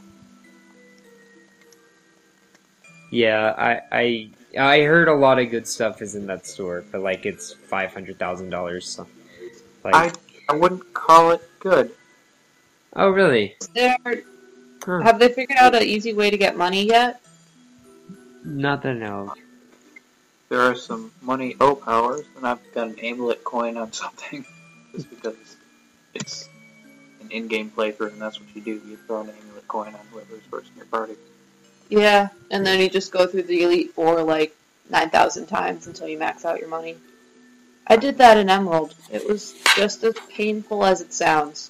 Yeah, I, I I heard a lot of good stuff is in that store, but like it's five hundred thousand dollars. So, like, I I wouldn't call it good. oh really? There, Huh. have they figured out an easy way to get money yet? Not that I know. of. There are some money O powers, and I've got an amulet coin on something, just because it's an in-game playthrough, and that's what you do. You throw an amulet coin on whoever's first in your party. Yeah, and then you just go through the Elite Four like nine thousand times until you max out your money. I did that in Emerald. It was just as painful as it sounds.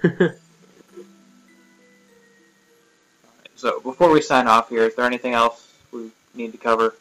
So before we sign off here, is there anything else we need to cover?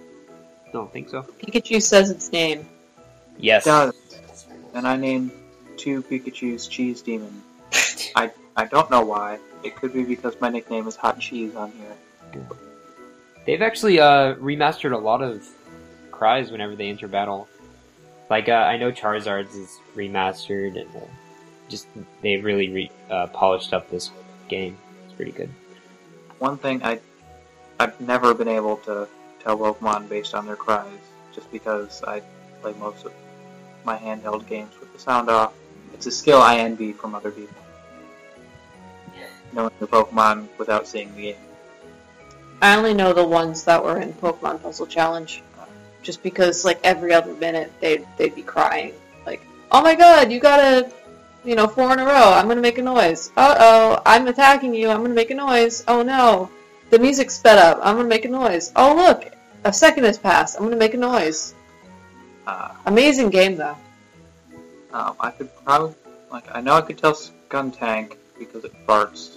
Don't think so. Pikachu says its name. Yes. Does. And I named to Pikachu's Cheese Demon. I I don't know why. It could be because my nickname is Hot Cheese on here. They've actually uh, remastered a lot of cries whenever they enter battle. Like, uh, I know Charizard's is remastered, and uh, just they really re- uh, polished up this game. It's pretty good. One thing I I've never been able to tell Pokemon based on their cries, just because I play most of my handheld games with the sound off. It's a skill I envy from other people. Knowing the Pokemon without seeing the game. I only know the ones that were in Pokemon Puzzle Challenge. Just because, like, every other minute they'd, they'd be crying. Like, oh my god, you got a, you know, four in a row. I'm gonna make a noise. Uh-oh, I'm attacking you. I'm gonna make a noise. Oh no. The music's sped up. I'm gonna make a noise. Oh look, a second has passed. I'm gonna make a noise. Uh, Amazing game, though. um, I could probably, like, I know I could tell Skuntank because it farts.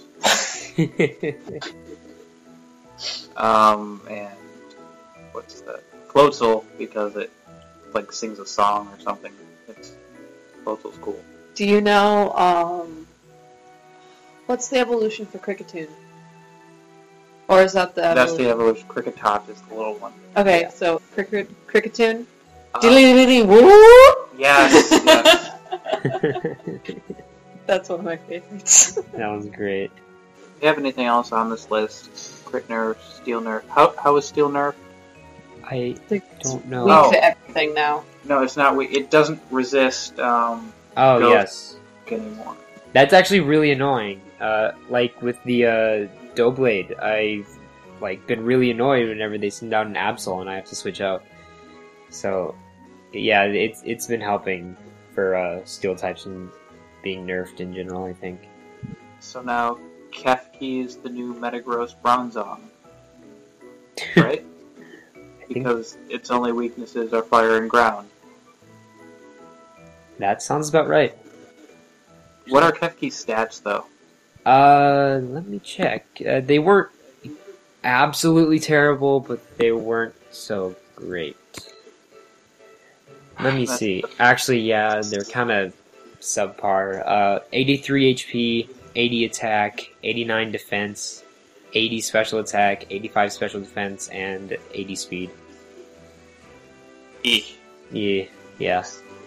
Um, and what's that? Floatzel, because it, like, sings a song or something. It's, Floatzel's cool. Do you know, um... what's the evolution for Cricketune? Or is that the That's evolution? the evolution. Cricketot is the little one. Okay, so Cricket, Cricketune? Uh, Diddly-diddly, woo! yes, yes. That's one of my favorites. That was great. Do you have anything else on this list? Crit Nerf, Steel Nerf. How, how is Steel Nerf? I don't know. Weak Oh. to everything now. No, it's not weak. It doesn't resist, um, Oh, Go. yes. anymore. That's actually really annoying. Uh, like, with the uh, Doughblade, I've like been really annoyed whenever they send out an Absol and I have to switch out. So, yeah, it's it's been helping for uh, Steel types and being nerfed in general, I think. So now, Kefki is the new Metagross Bronzong. Right? think- Because its only weaknesses are fire and ground. That sounds about right. What are Kefki's stats, though? Uh, let me check. Uh, they weren't absolutely terrible, but they weren't so great. Let me That's- see. Actually, yeah, they're kind of subpar. Uh, eighty-three H P, eighty attack, eighty-nine defense, eighty special attack, eighty-five special defense, and eighty speed. E. Yeah, yeah.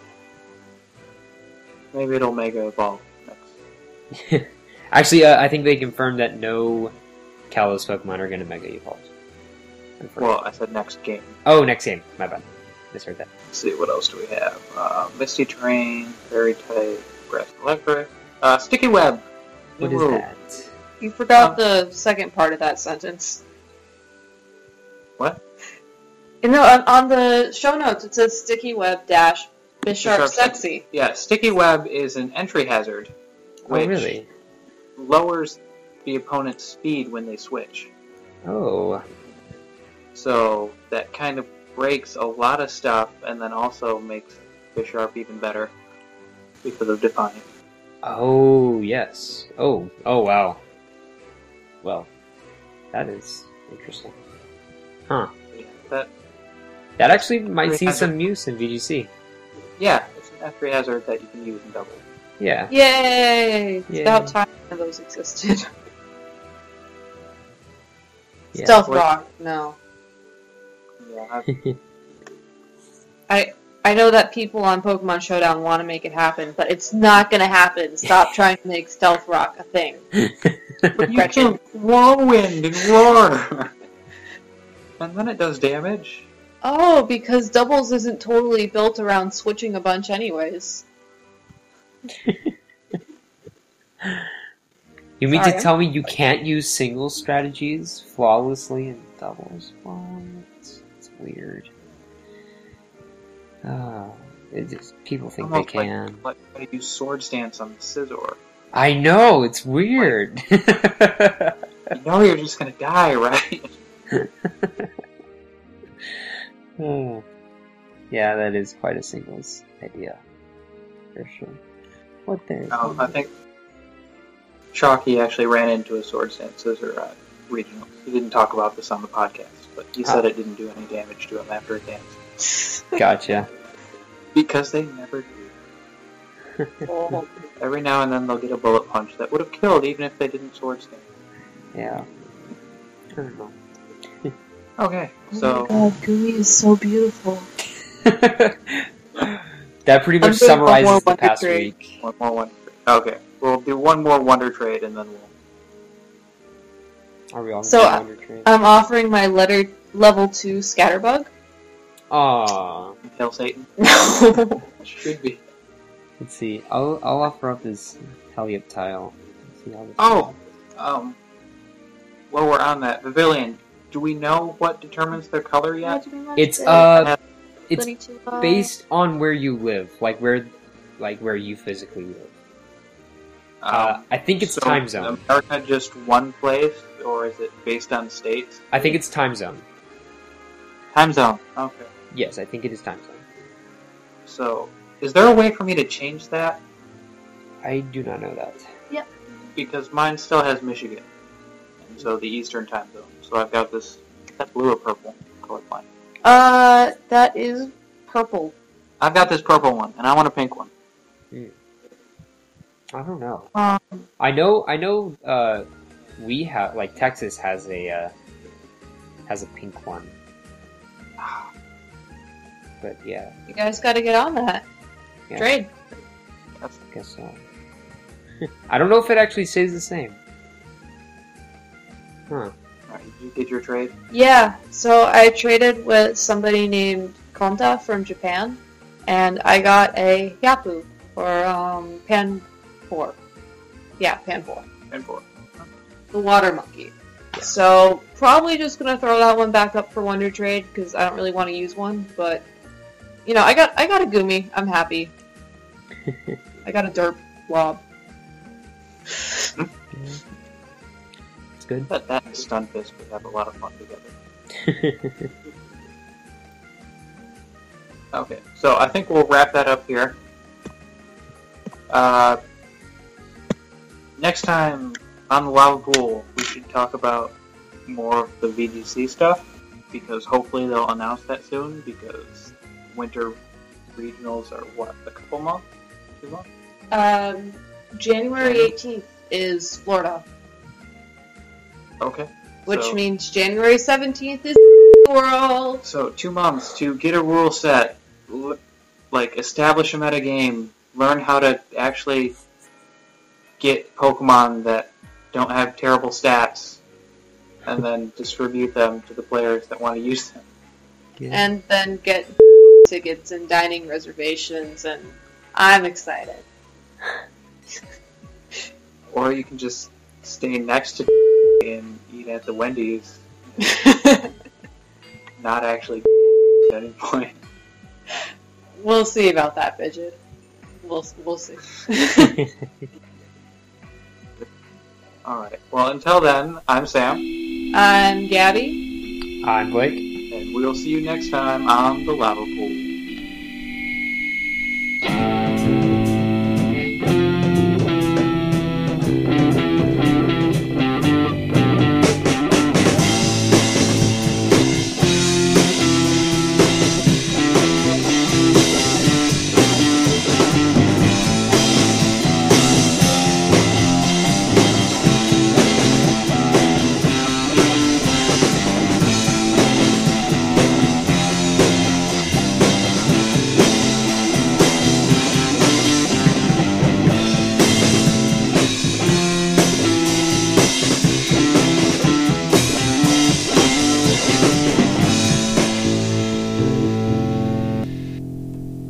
Maybe it'll Mega Evolve next. Actually, uh, I think they confirmed that no Kalos Pokemon are going to Mega Evolve. Well, I said next game. Oh, next game. My bad. Misheard that. Let's see, what else do we have? Uh, Misty Terrain, Fairy type, Grass Electric, uh, Sticky Web. What New is move. that? You forgot the second part of that sentence. What? And no, on, on the show notes it says Sticky Web dash Bisharp Bisharp Sexy. Yeah, Sticky Web is an entry hazard, which Oh, really? lowers the opponent's speed when they switch. Oh. So that kind of breaks a lot of stuff, and then also makes Bisharp even better because of Defiant. Oh, yes. Oh, oh, wow. Well, that is interesting. Huh. Yeah, that, That actually might see Hazard. some use in V G C. yeah, it's an entry hazard that you can use in double. Yeah. Yay! It's Yay. about time none of those existed. Yeah. Stealth What- Rock, no. Yeah, I I know that people on Pokemon Showdown want to make it happen, but it's not gonna happen. Stop trying to make Stealth Rock a thing. but you Gretchen. can whirlwind and roar, and then it does damage. Oh, because doubles isn't totally built around switching a bunch anyways. You mean Sorry. to tell me you can't use single strategies flawlessly in doubles? Well, it's, it's weird. Oh, it just, people think they Almost like- can. Like I use Sword Stance on the Scizor. I know, it's weird. You know you're just gonna die, right? Oh. Yeah, that is quite a singles idea. For sure. What there? Um, I think Chalky actually ran into a Sword Stance Scizor at regional. He didn't talk about this on the podcast, but he said Ah. it didn't do any damage to him after it danced. Gotcha. Because they never do. Oh. Every now and then they'll get a bullet punch that would have killed even if they didn't sword stand. Yeah. I don't know. Okay, Oh so my god, Gumi is so beautiful. That pretty I'm much doing one more summarizes the Wonder past Trade. week. one more one. Okay, we'll do one more Wonder Trade and then we'll. Are we all So, gonna uh, do Wonder Trade? I'm offering my letter level two Scatterbug. Aw. Kill Satan. Should be. Let's see. I'll I'll offer up this Helioptile. Let's see how this Oh, um, while we're on that, Pavilion, do we know what determines their color yet? It's uh it's twenty-two based on where you live, like where like where you physically live. Uh, Um, I think it's so time zone. America just one place, or is it based on states? I think it's time zone. Time zone. Okay. Yes, I think it is time zone. So, is there a way for me to change that? I do not know that. Because mine still has Michigan, and so the Eastern time zone. So I've got this. Is that blue or purple? Colorblind. Uh, that is purple. I've got this purple one, and I want a pink one. I don't know. Um, I know. I know. Uh, we have like Texas has a uh, has a pink one. But yeah, you guys got to get on that. Yeah. Trade. I guess so. I don't know if it actually stays the same. Huh. Alright, did you get your trade? Yeah, so I traded with somebody named Konta from Japan, and I got a Yapu, or um, Pan four. Yeah, Pan four. And four. The water monkey. So, probably just gonna throw that one back up for Wonder Trade, because I don't really want to use one, but, you know, I got I got a Gumi. I'm happy. I got a Derp Blob. It's good. But that and Stunfisk would have a lot of fun together. Okay, so I think we'll wrap that up here. Uh, next time on the Lava Pool, we should talk about more of the V G C stuff, because hopefully they'll announce that soon, because winter regionals are, what, a couple months? Two months? Um, January eighteenth is Florida, Okay. which so, means January seventeenth is World. So, two months to get a rule set, l- like, establish a meta game, learn how to actually get Pokemon that don't have terrible stats, and then distribute them to the players that want to use them. And then get tickets and dining reservations, and I'm excited. Or you can just stay next to and eat at the Wendy's, not actually at any point. We'll see about that, Fidget. We'll we'll see. Alright, well until then, I'm Sam, I'm Gabby. I'm Blake. and we'll see you next time on the Lava Pool.